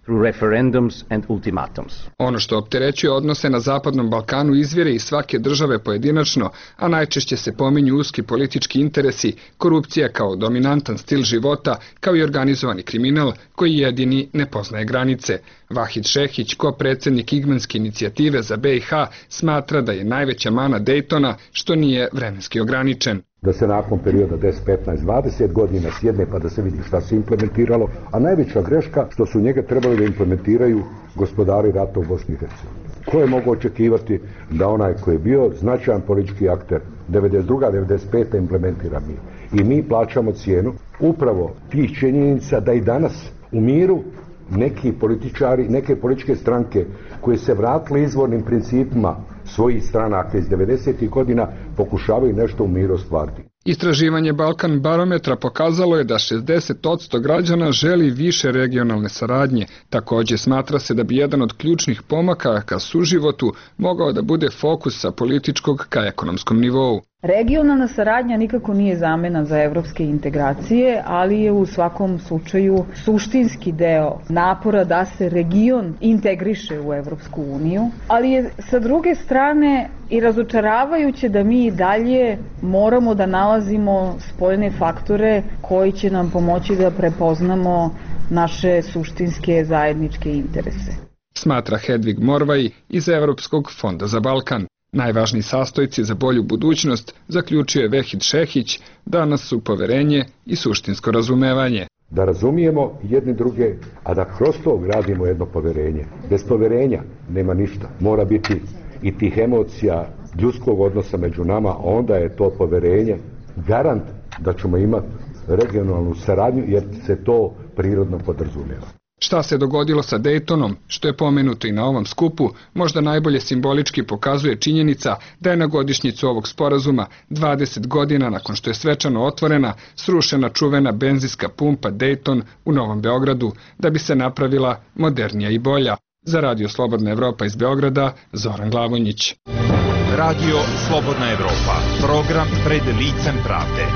through referendums and ultimatums. Ono što opterećuje odnose na Zapadnom Balkanu izvire iz svake države pojedinačno, a najčešće se pominju uski politički interesi, korupcija kao dominantan stil života, kao i organizovani kriminal koji jedini ne poznaje granice. Vahid Šehić, ko-predsjednik Igmanske inicijative za B i H, smatra da je najveća mana Dejtona što nije vremenski ograničen. Da se nakon perioda deset, petnaest, dvadeset godina sjedne pa da se vidi šta se implementiralo, a najveća greška što su njega trebali da implementiraju gospodari rata u Bosni i Hercegovini. Ko je mogo očekivati da onaj koji je bio značajan politički akter devedeset druga. devedeset peta implementira mi. I mi plaćamo cijenu upravo tih činjenica da i danas u miru neki političari, neke političke stranke koje se vratile izvornim principima svojih stranaka iz devedesetih godina pokušavaju nešto u miru ostvariti. Istraživanje Balkan barometra pokazalo je da šezdeset posto građana želi više regionalne saradnje. Također smatra se da bi jedan od ključnih pomaka ka suživotu mogao da bude fokus sa političkog ka ekonomskom nivou. Regionalna saradnja nikako nije zamena za evropske integracije, ali je u svakom slučaju suštinski deo napora da se region integriše u Evropsku uniju, ali je sa druge strane i razočaravajuće da mi i dalje moramo da nalazimo spoljne faktore koji će nam pomoći da prepoznamo naše suštinske zajedničke interese. Smatra Hedvig Morvaj iz Evropskog fonda za Balkan. Najvažniji sastojci za bolju budućnost, zaključuje Vahid Šehić, danas su poverenje i suštinsko razumevanje. Da razumijemo jedni druge, a da kroz to gradimo jedno poverenje. Bez poverenja nema ništa. Mora biti i tih emocija, ljudskog odnosa među nama, onda je to poverenje garant da ćemo imati regionalnu saradnju jer se to prirodno podrazumijeva. Šta se dogodilo sa Dejtonom, što je pomenuto i na ovom skupu, možda najbolje simbolički pokazuje činjenica da je na godišnjicu ovog sporazuma dvadeset godina nakon što je svečano otvorena, srušena čuvena benzinska pumpa Dejton u Novom Beogradu, da bi se napravila modernija i bolja. Za Radio Slobodna Evropa iz Beograda, Zoran Glavonjić. Radio Slobodna Evropa, program pred licem pravde.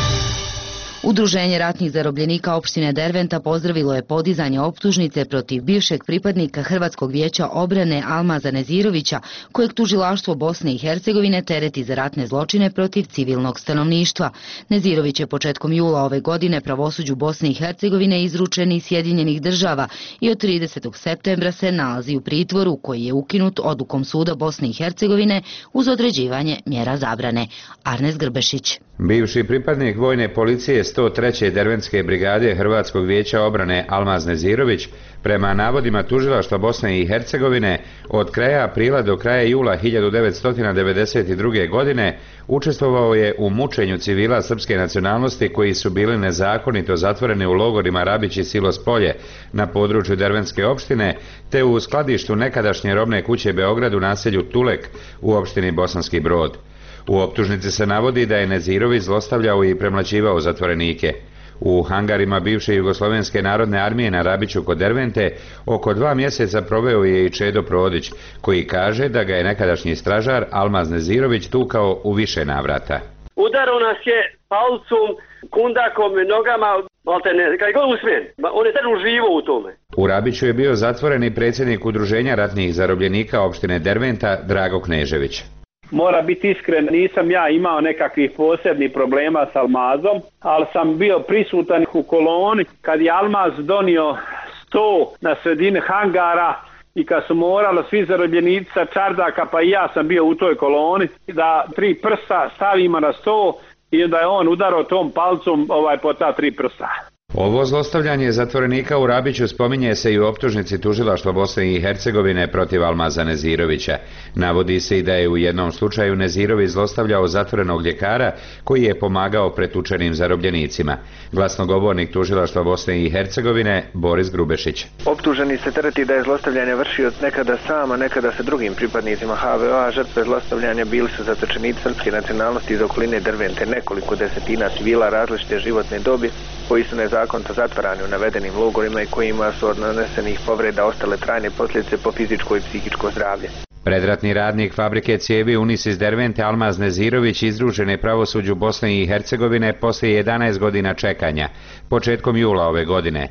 Udruženje ratnih zarobljenika opštine Derventa pozdravilo je podizanje optužnice protiv bivšeg pripadnika Hrvatskog vijeća obrane Almaza Nezirovića, kojeg tužilaštvo Bosne i Hercegovine tereti za ratne zločine protiv civilnog stanovništva. Nezirović je početkom jula ove godine pravosuđu Bosne i Hercegovine izručen iz Sjedinjenih država i od tridesetog septembra se nalazi u pritvoru koji je ukinut odlukom suda Bosne i Hercegovine uz određivanje mjera zabrane. Arnes Grbešić. Bivši pripadnik vojne policije sto treće Derventske brigade Hrvatskog vijeća obrane Almaz Nezirović, prema navodima tužilaštva Bosne i Hercegovine, od kraja aprila do kraja jula hiljadu devetsto devedeset druge. godine učestvovao je u mučenju civila srpske nacionalnosti koji su bili nezakonito zatvoreni u logorima Rabić i Silos Polje na području Derventske opštine, te u skladištu nekadašnje robne kuće Beograd u naselju Tulek u opštini Bosanski Brod. U optužnici se navodi da je Nezirović zlostavljao i premlaćivao zatvorenike. U hangarima bivše Jugoslovenske narodne armije na Rabiću kod Dervente oko dva mjeseca proveo je i Čedo Prodić, koji kaže da ga je nekadašnji stražar Almaz Nezirović tukao u više navrata. Udarao nas je palcom, kundakom, nogama, maltene, kaj god usmijen. On je tad uživo u tome. U Rabiću je bio zatvoren i predsjednik Udruženja ratnih zarobljenika opštine Derventa Drago Knežević. Mora biti iskren, nisam ja imao nekakvih posebnih problema s Almazom, ali sam bio prisutan u koloni kad je Almaz donio sto na sredini hangara i kad su morali svi zarobljenici sa čardaka, pa i ja sam bio u toj koloni, da tri prsa stavimo na sto i da je on udarao tom palcom ovaj, po ta tri prsa. Ovo zlostavljanje zatvorenika u Rabiću spominje se i u optužnici tužilaštva Bosne i Hercegovine protiv Almaza Nezirovića. Navodi se i da je u jednom slučaju Nezirović zlostavljao zatvorenog ljekara koji je pomagao pretučenim zarobljenicima. Glasnogovornik tužilaštva Bosne i Hercegovine Boris Grubešić. Optuženi se tereti da je zlostavljanje vršio nekada sam, a nekada sa drugim pripadnicima ha ve o, a žrtve zlostavljanja bili su zatočenici srpske nacionalnosti iz okoline Dervente, nekoliko desetina civila različite životne dobi koji su nezakonito zatvarani u navedenim logorima i kojima su od nanesenih povreda ostale trajne posljedice po fizičko i psihičko zdravlje. Predratni radnik fabrike cijevi Unis iz Dervente Almaz Nezirović izručen je pravosuđu Bosne i Hercegovine poslije jedanaest godina čekanja, početkom jula ove godine.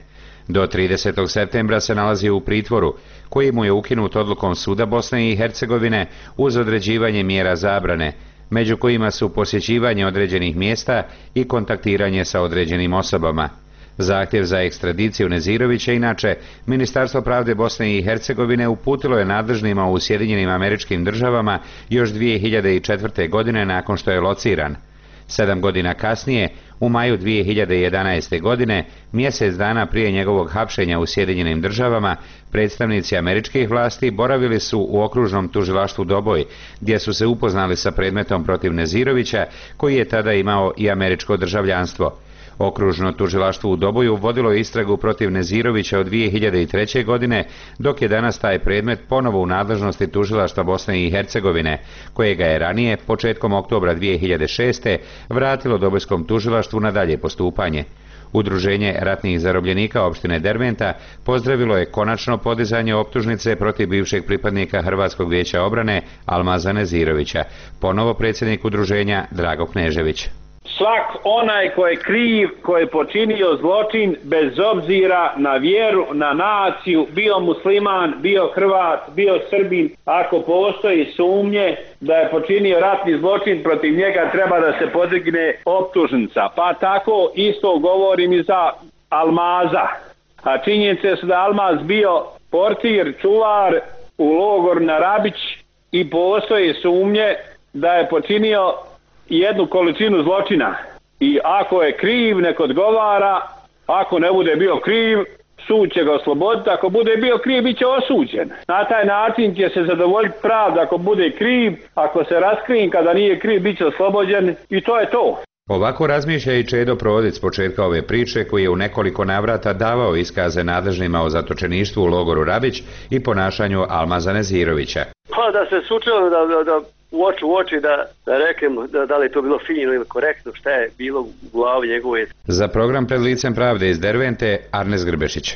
Do tridesetog septembra se nalazi u pritvoru, koji mu je ukinut odlukom Suda Bosne i Hercegovine uz određivanje mjera zabrane, među kojima su posjećivanje određenih mjesta i kontaktiranje sa određenim osobama. Zahtjev za ekstradiciju Nezirovića, inače, Ministarstvo pravde Bosne i Hercegovine uputilo je nadležnima u Sjedinjenim Američkim Državama još dvije hiljade četvrte. godine nakon što je lociran. Sedam godina kasnije, u maju dvije hiljade jedanaeste. godine, mjesec dana prije njegovog hapšenja u Sjedinjenim Državama, predstavnici američkih vlasti boravili su u okružnom tužilaštvu Doboj, gdje su se upoznali sa predmetom protiv Nezirovića, koji je tada imao i američko državljanstvo. Okružno tužilaštvo u Doboju vodilo istragu protiv Nezirovića od dvije hiljade treće. godine, dok je danas taj predmet ponovo u nadležnosti tužilaštva Bosne i Hercegovine, kojega je ranije, početkom oktobra dvije hiljade šeste. vratilo Dobojskom tužilaštvu na dalje postupanje. Udruženje ratnih zarobljenika opštine Derventa pozdravilo je konačno podizanje optužnice protiv bivšeg pripadnika Hrvatskog vijeća obrane Almaza Nezirovića. Ponovo predsjednik udruženja Drago Knežević. Svak onaj ko je kriv, ko je počinio zločin, bez obzira na vjeru, na naciju, bio musliman, bio Hrvat, bio Srbin, ako postoji sumnje da je počinio ratni zločin, protiv njega treba da se podigne optužnica. Pa tako isto govorim i za Almaza. A činjenice su da Almaz bio portir, čuvar u logor na Rabić i postoji sumnje da je počinio jednu količinu zločina. I ako je kriv, nek odgovara, ako ne bude bio kriv, sud će ga osloboditi, ako bude bio kriv, bit će osuđen. Na taj način će se zadovoljiti pravda ako bude kriv, ako se raskrin kada nije kriv, bit će oslobođen i to je to. Ovako razmišlja i Čedo Prodec s početka ove priče, koji je u nekoliko navrata davao iskaze nadležnima o zatočeništvu u logoru Rabić i ponašanju Almaza Nezirovića. Pa da se sučelo da, da, da u oči u oči da, da rekemo da, da li je to bilo fino ili korektno, šta je bilo u glavi njegove. Za program Pred licem pravde iz Dervente, Arnes Grbešić.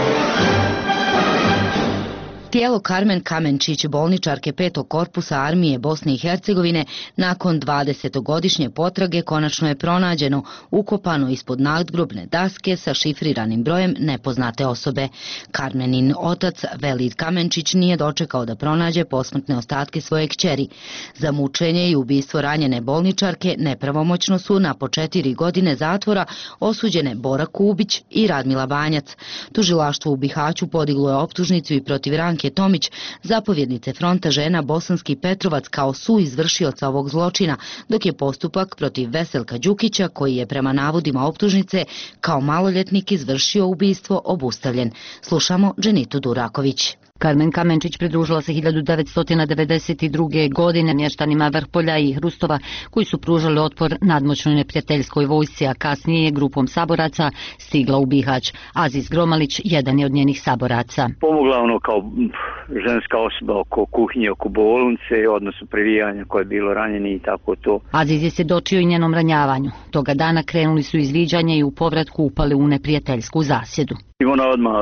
Tijelo Karmen Kamenčić, bolničarke petog korpusa armije Bosne i Hercegovine, nakon dvadesetogodišnje potrage konačno je pronađeno, ukopano ispod nadgrobne daske sa šifriranim brojem nepoznate osobe. Karmenin otac, Velid Kamenčić, nije dočekao da pronađe posmrtne ostatke svoje kćeri. Za mučenje i ubistvo ranjene bolničarke nepravomoćno su na po četiri godine zatvora osuđene Bora Kubić i Radmila Banjac. Tužilaštvo u Bihaću podiglo je optužnicu i protiv Ranke Tomić, zapovjednice fronta žena Bosanski Petrovac, kao suizvršioca ovog zločina, dok je postupak protiv Veselka Đukića, koji je prema navodima optužnice kao maloljetnik izvršio ubistvo, obustavljen. Slušamo Dženitu Duraković. Karmen Kamenčić pridružila se hiljadu devetsto devedeset druge. godine mještanima Vrpolja i Hrustova, koji su pružali otpor nadmoćnoj neprijateljskoj vojsci, a kasnije je grupom saboraca stigla u Bihać. Aziz Gromalić jedan je od njenih saboraca. Pomogla ono kao ženska osoba oko kuhinje, oko bolnice, odnosno privijanja koje je bilo ranjeni i tako to. Aziz je se dočio i njenom ranjavanju. Toga dana krenuli su izviđanja i u povratku upali u neprijateljsku zasjedu. I ona odmah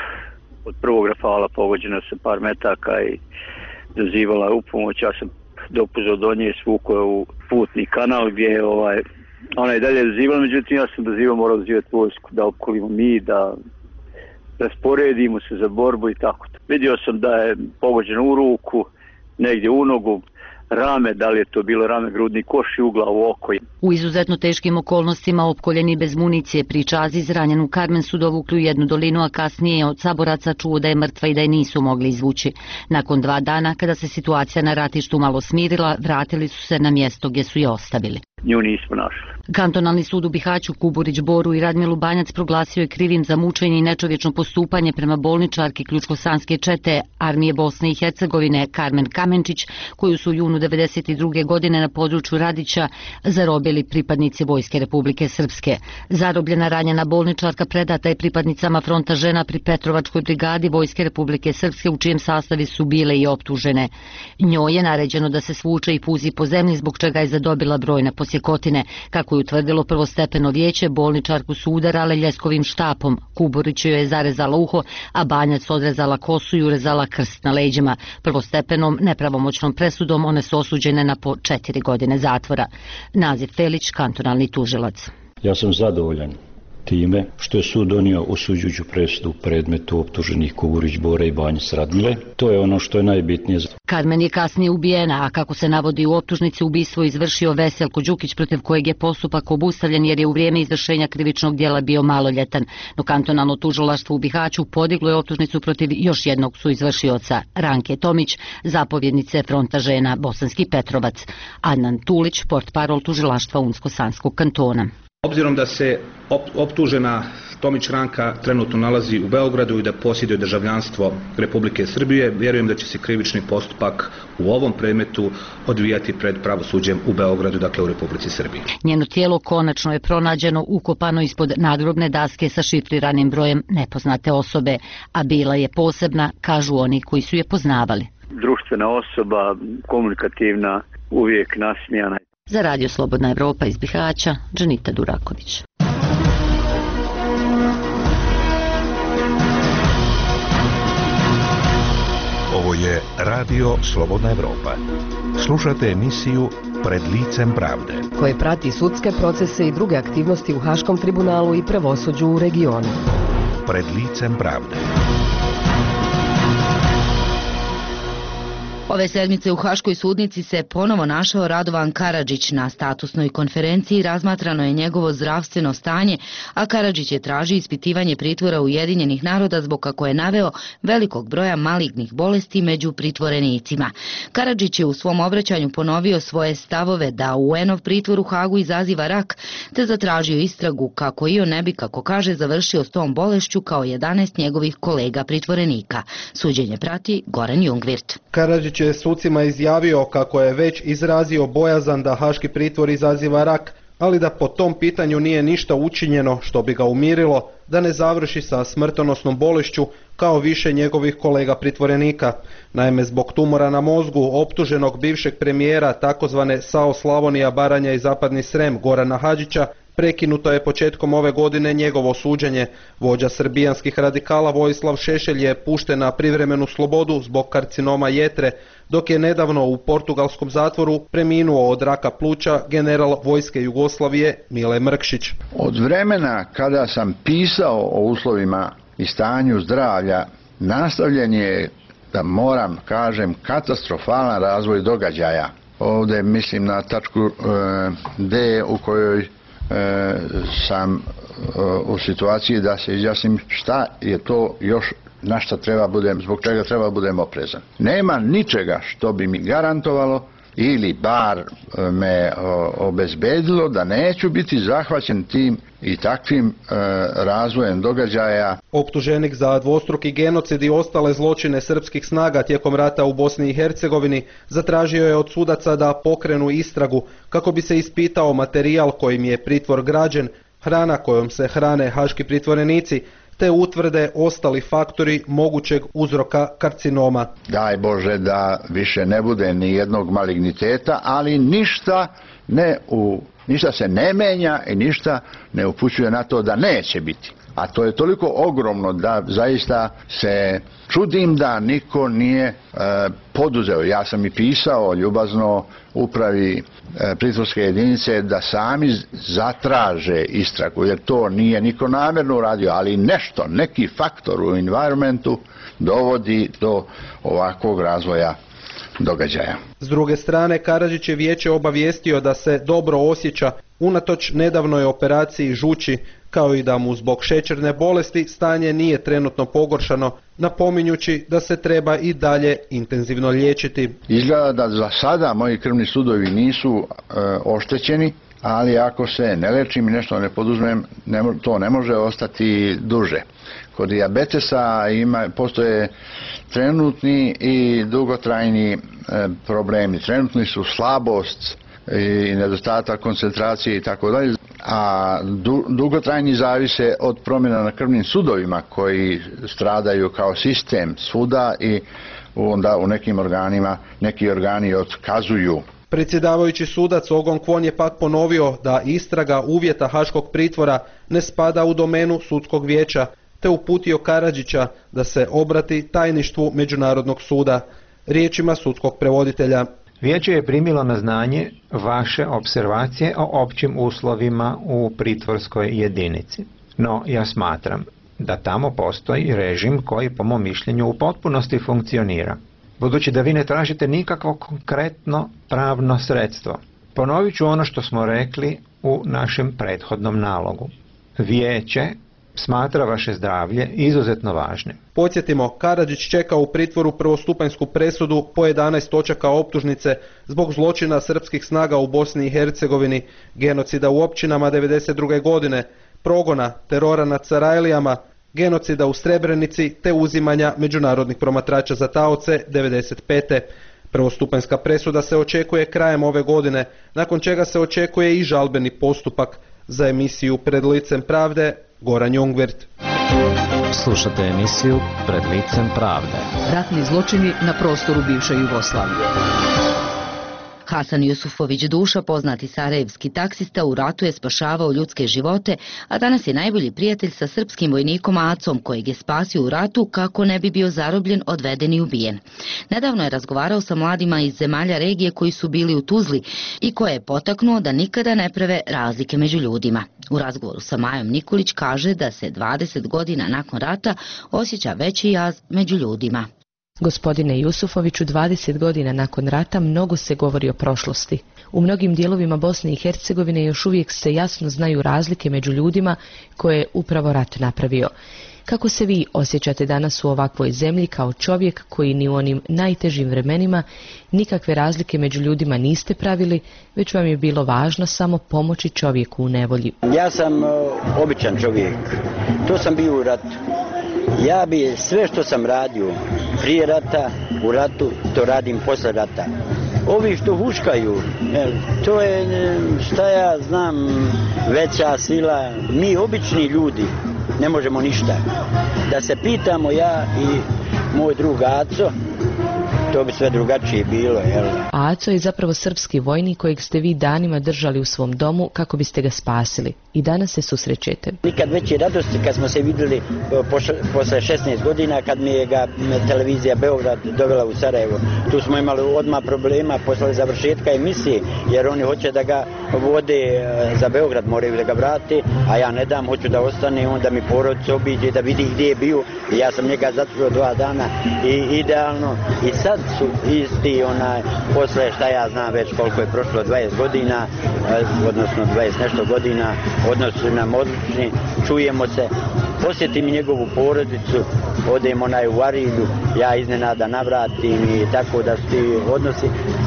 od prvog rafala pogođena se par metaka i dozivala je u pomoć. Ja sam dopuzao do nje, svukao je u putni kanal gdje je ovaj, ona je dalje dozivala, međutim ja sam dozivao, morao dozivati vojsku da opkolimo mi, da rasporedimo se za borbu i tako. Vidio sam da je pogođena u ruku, negdje u nogu, rame, da li je to bilo rame, grudni koš i ugla u oko. U izuzetno teškim okolnostima, opkoljeni bez municije, priča Aziz, ranjenu Karmen su dovukli u jednu dolinu, a kasnije je od saboraca čuo da je mrtva i da je nisu mogli izvući. Nakon dva dana, kada se situacija na ratištu malo smirila, vratili su se na mjesto gdje su je ostavili. Nju nismo našli. Kantonalni sud u Bihaću Kuburić Boru i Radmilu Banjac proglasio je krivim za mučenje i nečovječno postupanje prema bolničarki ključkosanske čete armije Bosne i Hercegovine Karmen Kamenčić, koju su u junu devedeset druge. godine na području Radića zarobili pripadnici Vojske Republike Srpske. Zarobljena ranjena bolničarka predata je pripadnicama fronta žena pri Petrovačkoj brigadi Vojske Republike Srpske, u čijem sastavi su bile i optužene. Njoj je naređeno da se svuče i puzi po zemlji, zbog čega je zadobila brojne posjekotine. Kako je utvrdilo prvostepeno vijeće, bolničarku su udarale ljeskovim štapom. Kuburić joj je zarezala uho, a Banjac odrezala kosu i urezala krst na leđima. Prvostepenom nepravomoćnom presudom one su osuđene na po četiri godine zatvora. Nazif Felić, kantonalni tužilac. Ja sam zadovoljan time što je sud donio osuđujuću presudu u predmetu optuženih Kuburić, Bore i Banjac Radmile. To je ono što je najbitnije. Carmen je kasnije ubijena, a kako se navodi u optužnici, ubistvo izvršio Veselko Đukić, protiv kojeg je postupak obustavljen jer je u vrijeme izvršenja krivičnog djela bio maloljetan. No kantonalno tužilaštvo u Bihaću podiglo je optužnicu protiv još jednog suizvršioca, Ranke Tomić, zapovjednice Fronta žena Bosanski Petrovac. Adnan Tulić, portparol tužilaštva Unsko-Sanskog kantona. Obzirom da se optužena Tomić Ranka trenutno nalazi u Beogradu i da posjeduje državljanstvo Republike Srbije, vjerujem da će se krivični postupak u ovom predmetu odvijati pred pravosuđem u Beogradu, dakle u Republici Srbiji. Njeno tijelo konačno je pronađeno ukopano ispod nadgrobne daske sa šifriranim brojem nepoznate osobe, a bila je posebna, kažu oni koji su je poznavali. Društvena osoba, komunikativna, uvijek nasmijana. Za Radio Slobodna Evropa iz Bihaća, Džanita Duraković. Ovo je Radio Slobodna Evropa. Slušate emisiju Pred licem pravde, koje prati sudske procese i druge aktivnosti u Haškom tribunalu i pravosuđu u regionu. Pred licem pravde. Ove sedmice u Haškoj sudnici se ponovo našao Radovan Karadžić. Na statusnoj konferenciji razmatrano je njegovo zdravstveno stanje, a Karadžić je tražio ispitivanje pritvora Ujedinjenih naroda zbog, kako je naveo, velikog broja malignih bolesti među pritvorenicima. Karadžić je u svom obraćanju ponovio svoje stavove da U N-ov pritvor u Hagu izaziva rak, te zatražio istragu kako i on ne bi, kako kaže, završio s tom bolešću kao jedanaest njegovih kolega pritvorenika. Suđenje prati Goran Jungvirt. Karadžić je sucima izjavio kako je već izrazio bojazan da haški pritvor izaziva rak, ali da po tom pitanju nije ništa učinjeno što bi ga umirilo da ne završi sa smrtonosnom bolešću kao više njegovih kolega pritvorenika. Naime, zbog tumora na mozgu optuženog bivšeg premijera takozvane S A O Slavonija, Baranja i Zapadni Srem Gorana Hadžića prekinuto je početkom ove godine njegovo suđenje. Vođa srbijanskih radikala Vojislav Šešelj je pušten na privremenu slobodu zbog karcinoma jetre, dok je nedavno u portugalskom zatvoru preminuo od raka pluća general vojske Jugoslavije Mile Mrkšić. Od vremena kada sam pisao o uslovima i stanju zdravlja, nastavljen je, da moram kažem, katastrofalan razvoj događaja. Ovdje mislim na tačku e, D u kojoj E, sam e, u situaciji da se izjasnim šta je to još, na šta treba budem, zbog čega treba budem oprezan. Nema ničega što bi mi garantovalo ili bar me o, obezbedilo da neću biti zahvaćen tim i takvim e, razvojem događaja. Optuženik za dvostruki genocid i ostale zločine srpskih snaga tijekom rata u Bosni i Hercegovini zatražio je od sudaca da pokrenu istragu kako bi se ispitao materijal kojim je pritvor građen, hrana kojom se hrane haški pritvorenici, te utvrde ostali faktori mogućeg uzroka karcinoma. Daj Bože da više ne bude ni jednog maligniteta, ali ništa ne u ništa se ne menja i ništa ne upućuje na to da neće biti. A to je toliko ogromno da zaista se čudim da niko nije e, poduzeo. Ja sam i pisao ljubazno upravi e, pritvorske jedinice da sami zatraže istragu, jer to nije niko namjerno uradio, ali nešto, neki faktor u environmentu dovodi do ovakvog razvoja događaja. S druge strane, Karadžić je vijeće obavijestio da se dobro osjeća unatoč nedavnoj operaciji žuči, kao i da mu zbog šećerne bolesti stanje nije trenutno pogoršano, napominjući da se treba i dalje intenzivno liječiti. Izgleda da za sada moji krvni sudovi nisu e, oštećeni, ali ako se ne lečim i nešto ne poduzmem, ne, to ne može ostati duže. Kod dijabetesa ima, postoje trenutni i dugotrajni e, problemi. Trenutni su slabost i nedostatak koncentracije i tako dalje, a du, dugotrajni zavise od promjena na krvnim sudovima koji stradaju kao sistem svuda i onda u nekim organima neki organi otkazuju. Predsjedavajući sudac Ogon Kwon je pak ponovio da istraga uvjeta haškog pritvora ne spada u domenu sudskog vijeća, te uputio Karadžića da se obrati tajništvu Međunarodnog suda. Riječima sudskog prevoditelja: Vijeće je primilo na znanje vaše observacije o općim uslovima u pritvorskoj jedinici. No, ja smatram da tamo postoji režim koji po mom mišljenju u potpunosti funkcionira. Budući da vi ne tražite nikakvo konkretno pravno sredstvo. Ponovit ću ono što smo rekli u našem prethodnom nalogu. Vijeće smatra vaše zdravlje izuzetno važnim. Podsjetimo, Karadžić čeka u pritvoru prvostupanjsku presudu po jedanaest točaka optužnice zbog zločina srpskih snaga u Bosni i Hercegovini, genocida u općinama devedeset druge godine, progona, terora nad Sarajlijama, genocida u Srebrenici te uzimanja međunarodnih promatrača za taoce devedeset pete. Prvostupanjska presuda se očekuje krajem ove godine, nakon čega se očekuje i žalbeni postupak. Za emisiju Pred licem pravde, Goran Jungwirth. Slušate emisiju Pred licem pravde. Ratni zločini na prostoru bivše Jugoslavije. Hasan Jusufović Duša, poznati sarajevski taksista, u ratu je spašavao ljudske živote, a danas je najbolji prijatelj sa srpskim vojnikom Acom, kojeg je spasio u ratu kako ne bi bio zarobljen, odveden i ubijen. Nedavno je razgovarao sa mladima iz zemalja regije koji su bili u Tuzli i koje je potaknuo da nikada ne prave razlike među ljudima. U razgovoru sa Majom Nikolić kaže da se dvadeset godina nakon rata osjeća veći jaz među ljudima. Gospodine Jusufoviću, dvadeset godina nakon rata mnogo se govori o prošlosti. U mnogim dijelovima Bosne i Hercegovine još uvijek se jasno znaju razlike među ljudima koje je upravo rat napravio. Kako se vi osjećate danas u ovakvoj zemlji kao čovjek koji ni u onim najtežim vremenima nikakve razlike među ljudima niste pravili, već vam je bilo važno samo pomoći čovjeku u nevolji? Ja sam uh, običan čovjek. To sam bio u ratu. Ja bi sve što sam radio prije rata, u ratu, to radim posle rata. Ovi što huškaju, to je, šta ja znam, veća sila. Mi obični ljudi ne možemo ništa. Da se pitamo ja i moj drug Aco, to bi sve drugačije bilo. Jel? Aco je zapravo srpski vojnik kojeg ste vi danima držali u svom domu kako biste ga spasili. I danas se susrećete. Nikad veće radosti kad smo se vidjeli posle šesnaest godina kad mi je ga televizija Beograd dovela u Sarajevo. Tu smo imali odmah problema posle završetka emisije jer oni hoće da ga vode za Beograd, moraju da ga vrate, a ja ne dam, hoću da ostane, onda mi porodica obiđe da vidi gdje je bio. I ja sam njega zatvorio dva dana i idealno. I sad su isti onaj, posle šta ja znam već koliko je prošlo, dvadeset godina, odnosno dvadeset nešto godina, odnosi nam odlični, čujemo se, posjetim njegovu porodicu, odem onaj u Arilju, ja iznenada navratim i tako da su ti odnosi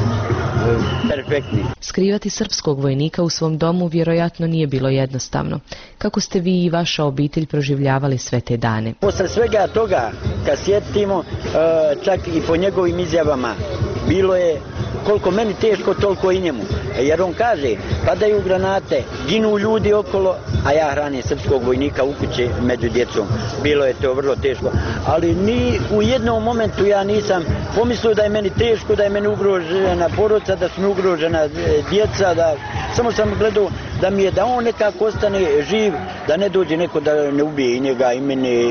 perfektni. Skrivati srpskog vojnika u svom domu vjerojatno nije bilo jednostavno. Kako ste vi i vaša obitelj proživljavali sve te dane? Posle svega toga, kad sjetimo, čak i po njegovim izjavama, bilo je koliko meni teško, toliko i njemu. Jer on kaže, padaju granate, ginu ljudi okolo, a ja hranim srpskog vojnika u kući među djecom. Bilo je to vrlo teško. Ali ni u jednom momentu ja nisam pomislio da je meni teško, da je meni ugrožena porodica, da su mi ugrožena djeca, da samo sam gledao da mi je da on nekako ostane živ, da ne dođe neko da ne ubije i njega i mene.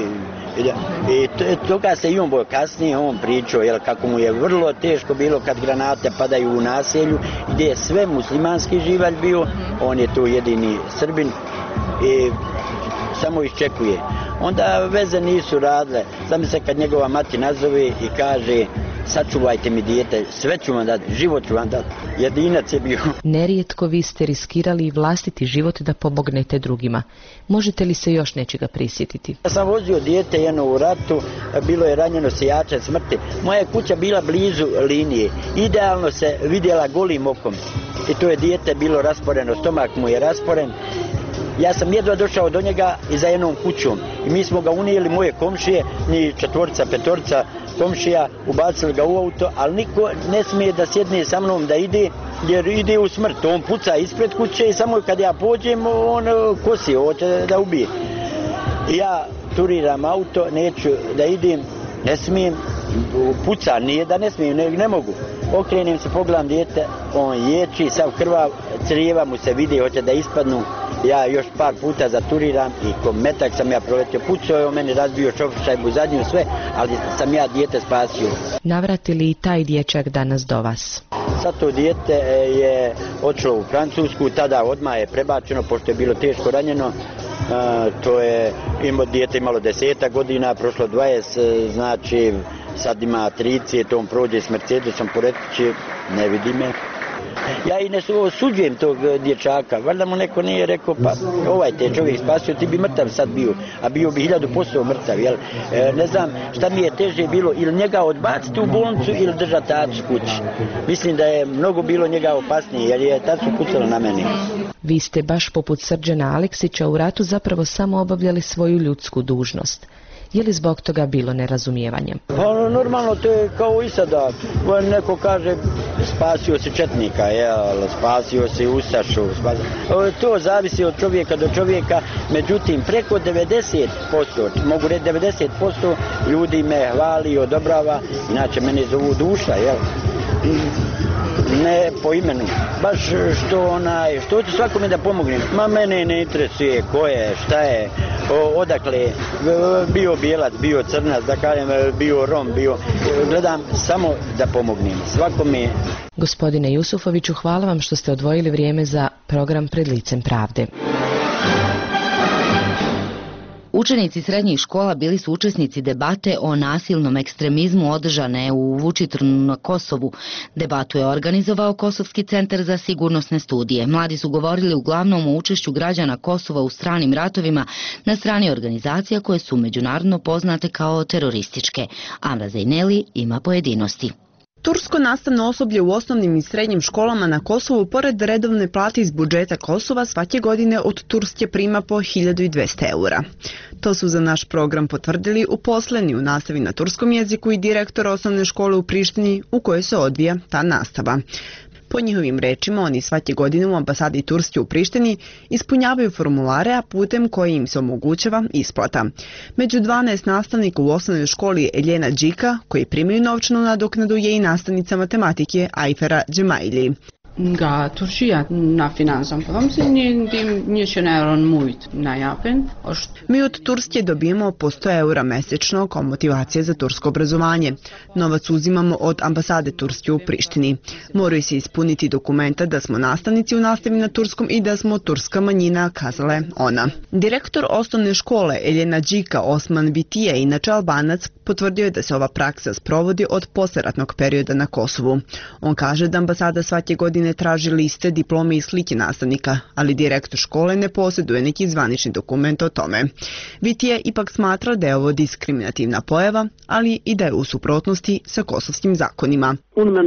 I toga se i on boj kasnije on pričao, jel, kako mu je vrlo teško bilo kad granate padaju u naselju gdje je sve muslimanski živalj bio, on je tu jedini Srbin i samo iščekuje. Onda veze nisu radile, sami se kad njegova mati nazove i kaže sačuvajte mi dijete, sve ću vam dati, život ću vam dati, jedinac je bio. Nerijetko vi ste riskirali i vlastiti život da pomognete drugima. Možete li se još nečega prisjetiti? Ja sam vozio dijete jedno u ratu, bilo je ranjeno sijače smrti. Moja je kuća bila blizu linije, idealno se vidjela golim okom. I to je dijete bilo rasporeno, stomak mu je rasporen. Ja sam jedva došao do njega i za jednom kućom. I mi smo ga unijeli, moje komšije, ni četvorca, petorca komšija, ubacili ga u auto, ali niko ne smije da sjedne sa mnom da ide, jer ide u smrt. On puca ispred kuće i samo kad ja pođem, on kosi, hoće da ubije. I ja turiram auto, neću da idem, ne smijem, puca, nije da ne smijem, ne, ne mogu. Okrenem se, pogledam dijete, on ječi, sav krvav, crijeva mu se vidi, hoće da ispadnu. Ja još par puta zaturiram i ko metak sam ja proletio, pucao je o meni, razbio šofšajbu zadnju, sve, ali sam ja dijete spasio. Navrati li i taj dječak danas do vas? Sad to dijete je odšlo u Francusku, tada odmah je prebačeno, pošto je bilo teško ranjeno. to je, ima, dijete imalo deseta godina, prošlo dvadeset, znači sad ima trideset, on prođe s Mercedesom pored kuće, ne vidi me. Ja i ne osuđujem tog dječaka, valjda mu neko nije rekao, pa ovaj te čovjek spasio, ti bi mrtav sad bio, a bio bi hiljadu posto mrtav, jel? E, ne znam šta mi je teže bilo, ili njega odbaciti u bolnicu ili držati tacu kući. Mislim da je mnogo bilo njega opasnije, jer je tacu kucalo na meni. Vi ste baš poput Srđana Aleksića u ratu zapravo samo obavljali svoju ljudsku dužnost. Je li zbog toga bilo nerazumijevanja? Pa normalno, to je kao i sada. Neko kaže spasio si četnika, jel, spasio si ustašu. Spasio. To zavisi od čovjeka do čovjeka, međutim preko devedeset posto, mogu reći devedeset posto ljudi me hvali i odobrava, inače mene zovu duša, jel? Ne po imenu, baš što onaj, što ću svakome da pomognem. Ma mene ne interesuje ko je, šta je, o, odakle, bio bijelac, bio crnac, da kažem, bio rom, bio, gledam samo da pomognem svakome. Gospodine Jusufoviću, hvala vam što ste odvojili vrijeme za program Pred licem pravde. Učenici srednjih škola bili su učesnici debate o nasilnom ekstremizmu održane u Vučitrnu na Kosovu. Debatu je organizovao Kosovski centar za sigurnosne studije. Mladi su govorili uglavnom o učešću građana Kosova u stranim ratovima na strani organizacija koje su međunarodno poznate kao terorističke. Amra Zejneli ima pojedinosti. Tursko nastavno osoblje u osnovnim i srednjim školama na Kosovu pored redovne plate iz budžeta Kosova svake godine od Turske prima po hiljadu dvesta eura. To su za naš program potvrdili uposleni u nastavi na turskom jeziku i direktor osnovne škole u Prištini u kojoj se odvija ta nastava. Po njihovim rečima, oni svake godine u ambasadi Turske u Prištini ispunjavaju formulare, a putem koji im se omogućava isplata. Među dvanaest nastavnika u osnovnoj školi Eljena Đika, koji primaju novčanu nadoknadu, je i nastavnica matematike Ajfera Džemaili. Nga Turqia na financon, po them se një ndim njëqind euro në mujt na japin. Mi od Turske dobijemo po sto eura mesečno kao motivacija za tursko obrazovanje. Novac uzimamo od ambasade Turske u Prištini. Moraju se ispuniti dokumenta da smo nastavnici u nastavi na turskom i da smo turska manjina, kazala je ona. Direktor osnovne škole Eljena Đika Osman Vitije, inače Albanac, potvrdio je da se ova praksa sprovodi od posleratnog perioda na Kosovu. On kaže da ambasada svake godine ne traži liste, diplome i slike nastavnika, ali direktor škole ne posjeduje neki zvanični dokument o tome. Vitije ipak smatra da je ovo diskriminativna pojava, ali i da je u suprotnosti sa kosovskim zakonima.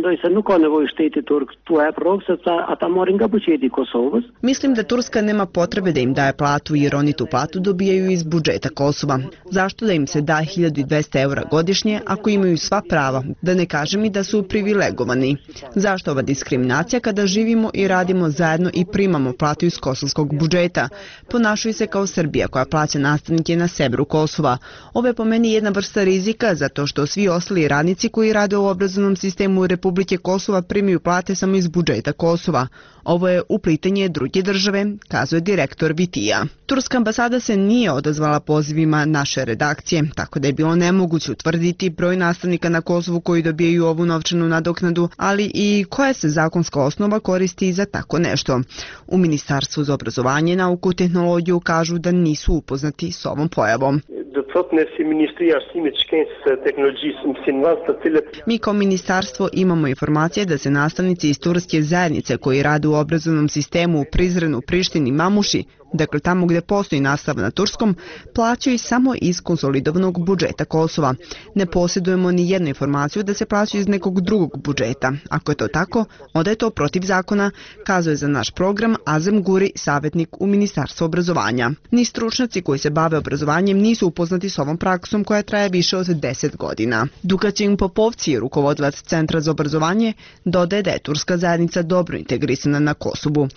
Mislim da Turska nema potrebe da im daje platu jer oni tu platu dobijaju iz budžeta Kosova. Zašto da im se da hiljadu dvesta eura godišnje ako imaju sva prava, da ne kažem i da su privilegovani? Zašto ova diskriminacija kada živimo i radimo zajedno i primamo platu iz kosovskog budžeta? Ponašaju se kao Srbija koja plaća nastavnike na severu Kosova. Ovo je po meni jedna vrsta rizika zato što svi ostali radnici koji rade u obrazovnom sistemu Republike Kosova primaju plate samo iz budžeta Kosova. Ovo je uplitanje druge države, kazuje direktor Vitija. Turska ambasada se nije odazvala pozivima naše redakcije, tako da je bilo nemoguće utvrditi broj nastavnika na Kosovu koji dobijaju ovu novčanu nadoknadu, ali i koja se zakonska osnova koristi za tako nešto. U Ministarstvu za obrazovanje, nauku i tehnologiju kažu da nisu upoznati s ovom pojavom. Mi kao ministarstvo imamo informacije da se nastavnici iz turske zajednice koji rade u obrazovnom sistemu u Prizrenu, Prištini, Mamuši, dakle tamo gdje postoji nastava na turskom, plaćaju samo iz konsolidovanog budžeta Kosova. Ne posjedujemo ni jednu informaciju da se plaćaju iz nekog drugog budžeta. Ako je to tako, onda je to protiv zakona, kazuje za naš program Azem Guri, savjetnik u Ministarstvu obrazovanja. Ni stručnjaci koji se bave obrazovanjem nisu upoznati s ovom praksom koja traje više od deset godina. Dukačin Popovci, rukovodilac Centra za obrazovanje, dodaje da je turska zajednica dobro integrisana na Kosovu.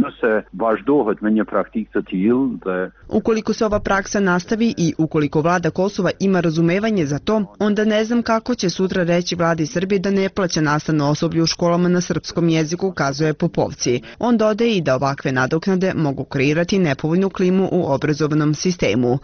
Ukoliko se ova praksa nastavi i ukoliko vlada Kosova ima razumevanje za to, onda ne znam kako će sutra reći vladi Srbije da ne plaća nastavno osoblje u školama na srpskom jeziku, kazuje Popovci. On dodaje i da ovakve nadoknade mogu kreirati nepovoljnu klimu u obrazovnom sistemu.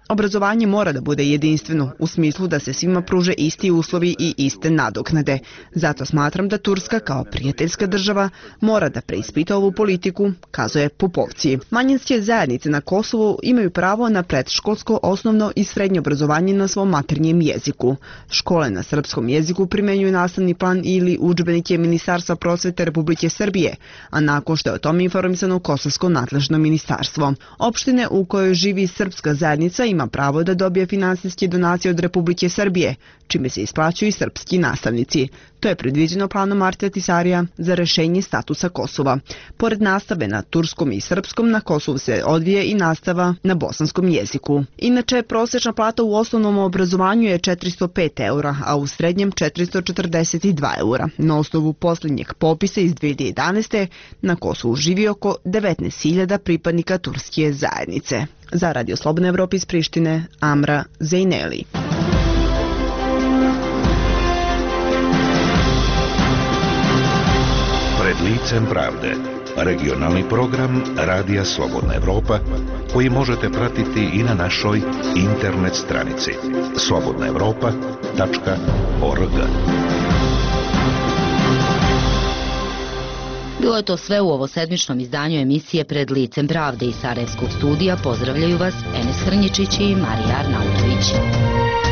Obrazovanje mora da bude jedinstveno, u smislu da se svima pruže isti uslovi i iste nadoknade. Zato smatram da Turska kao prijateljska država mora da preispita ovu politiku, kazuje Pupovci. Manjinske zajednice na Kosovu imaju pravo na predškolsko, osnovno i srednje obrazovanje na svom maternjem jeziku. Škole na srpskom jeziku primenjuju nastavni plan ili udžbenike Ministarstva prosvete Republike Srbije, a nakon što je o tome informisano kosovsko nadležno ministarstvo. Opštine u kojoj živi srpska zajednica ima pravo da dobije finansijske donacije od Republike Srbije, čime se isplaćuju i srpski nastavnici. To je predviđeno planom Martija Tisarija za rešenje statusa Kosova. Pored nastave na turskom i srpskom, na Kosovu se odvije i nastava na bosanskom jeziku. Inače, prosječna plata u osnovnom obrazovanju je četiristo pet eura, a u srednjem četiristo četrdeset dva eura. Na osnovu posljednjeg popisa iz dve hiljade jedanaeste. na Kosovu živi oko devetnaest hiljada pripadnika turske zajednice. Za Radio Slobodna Evropa iz Prištine, Amra Zejneli. Pred licem pravde. Regionalni program Radija Slobodna Evropa koji možete pratiti i na našoj internet stranici slobodna evropa tačka org. Bilo je to sve u ovo sedmičnom izdanju emisije Pred licem pravde iz Sarajevskog studija. Pozdravljaju vas Enes Hrnjičić i Marija Arnautović.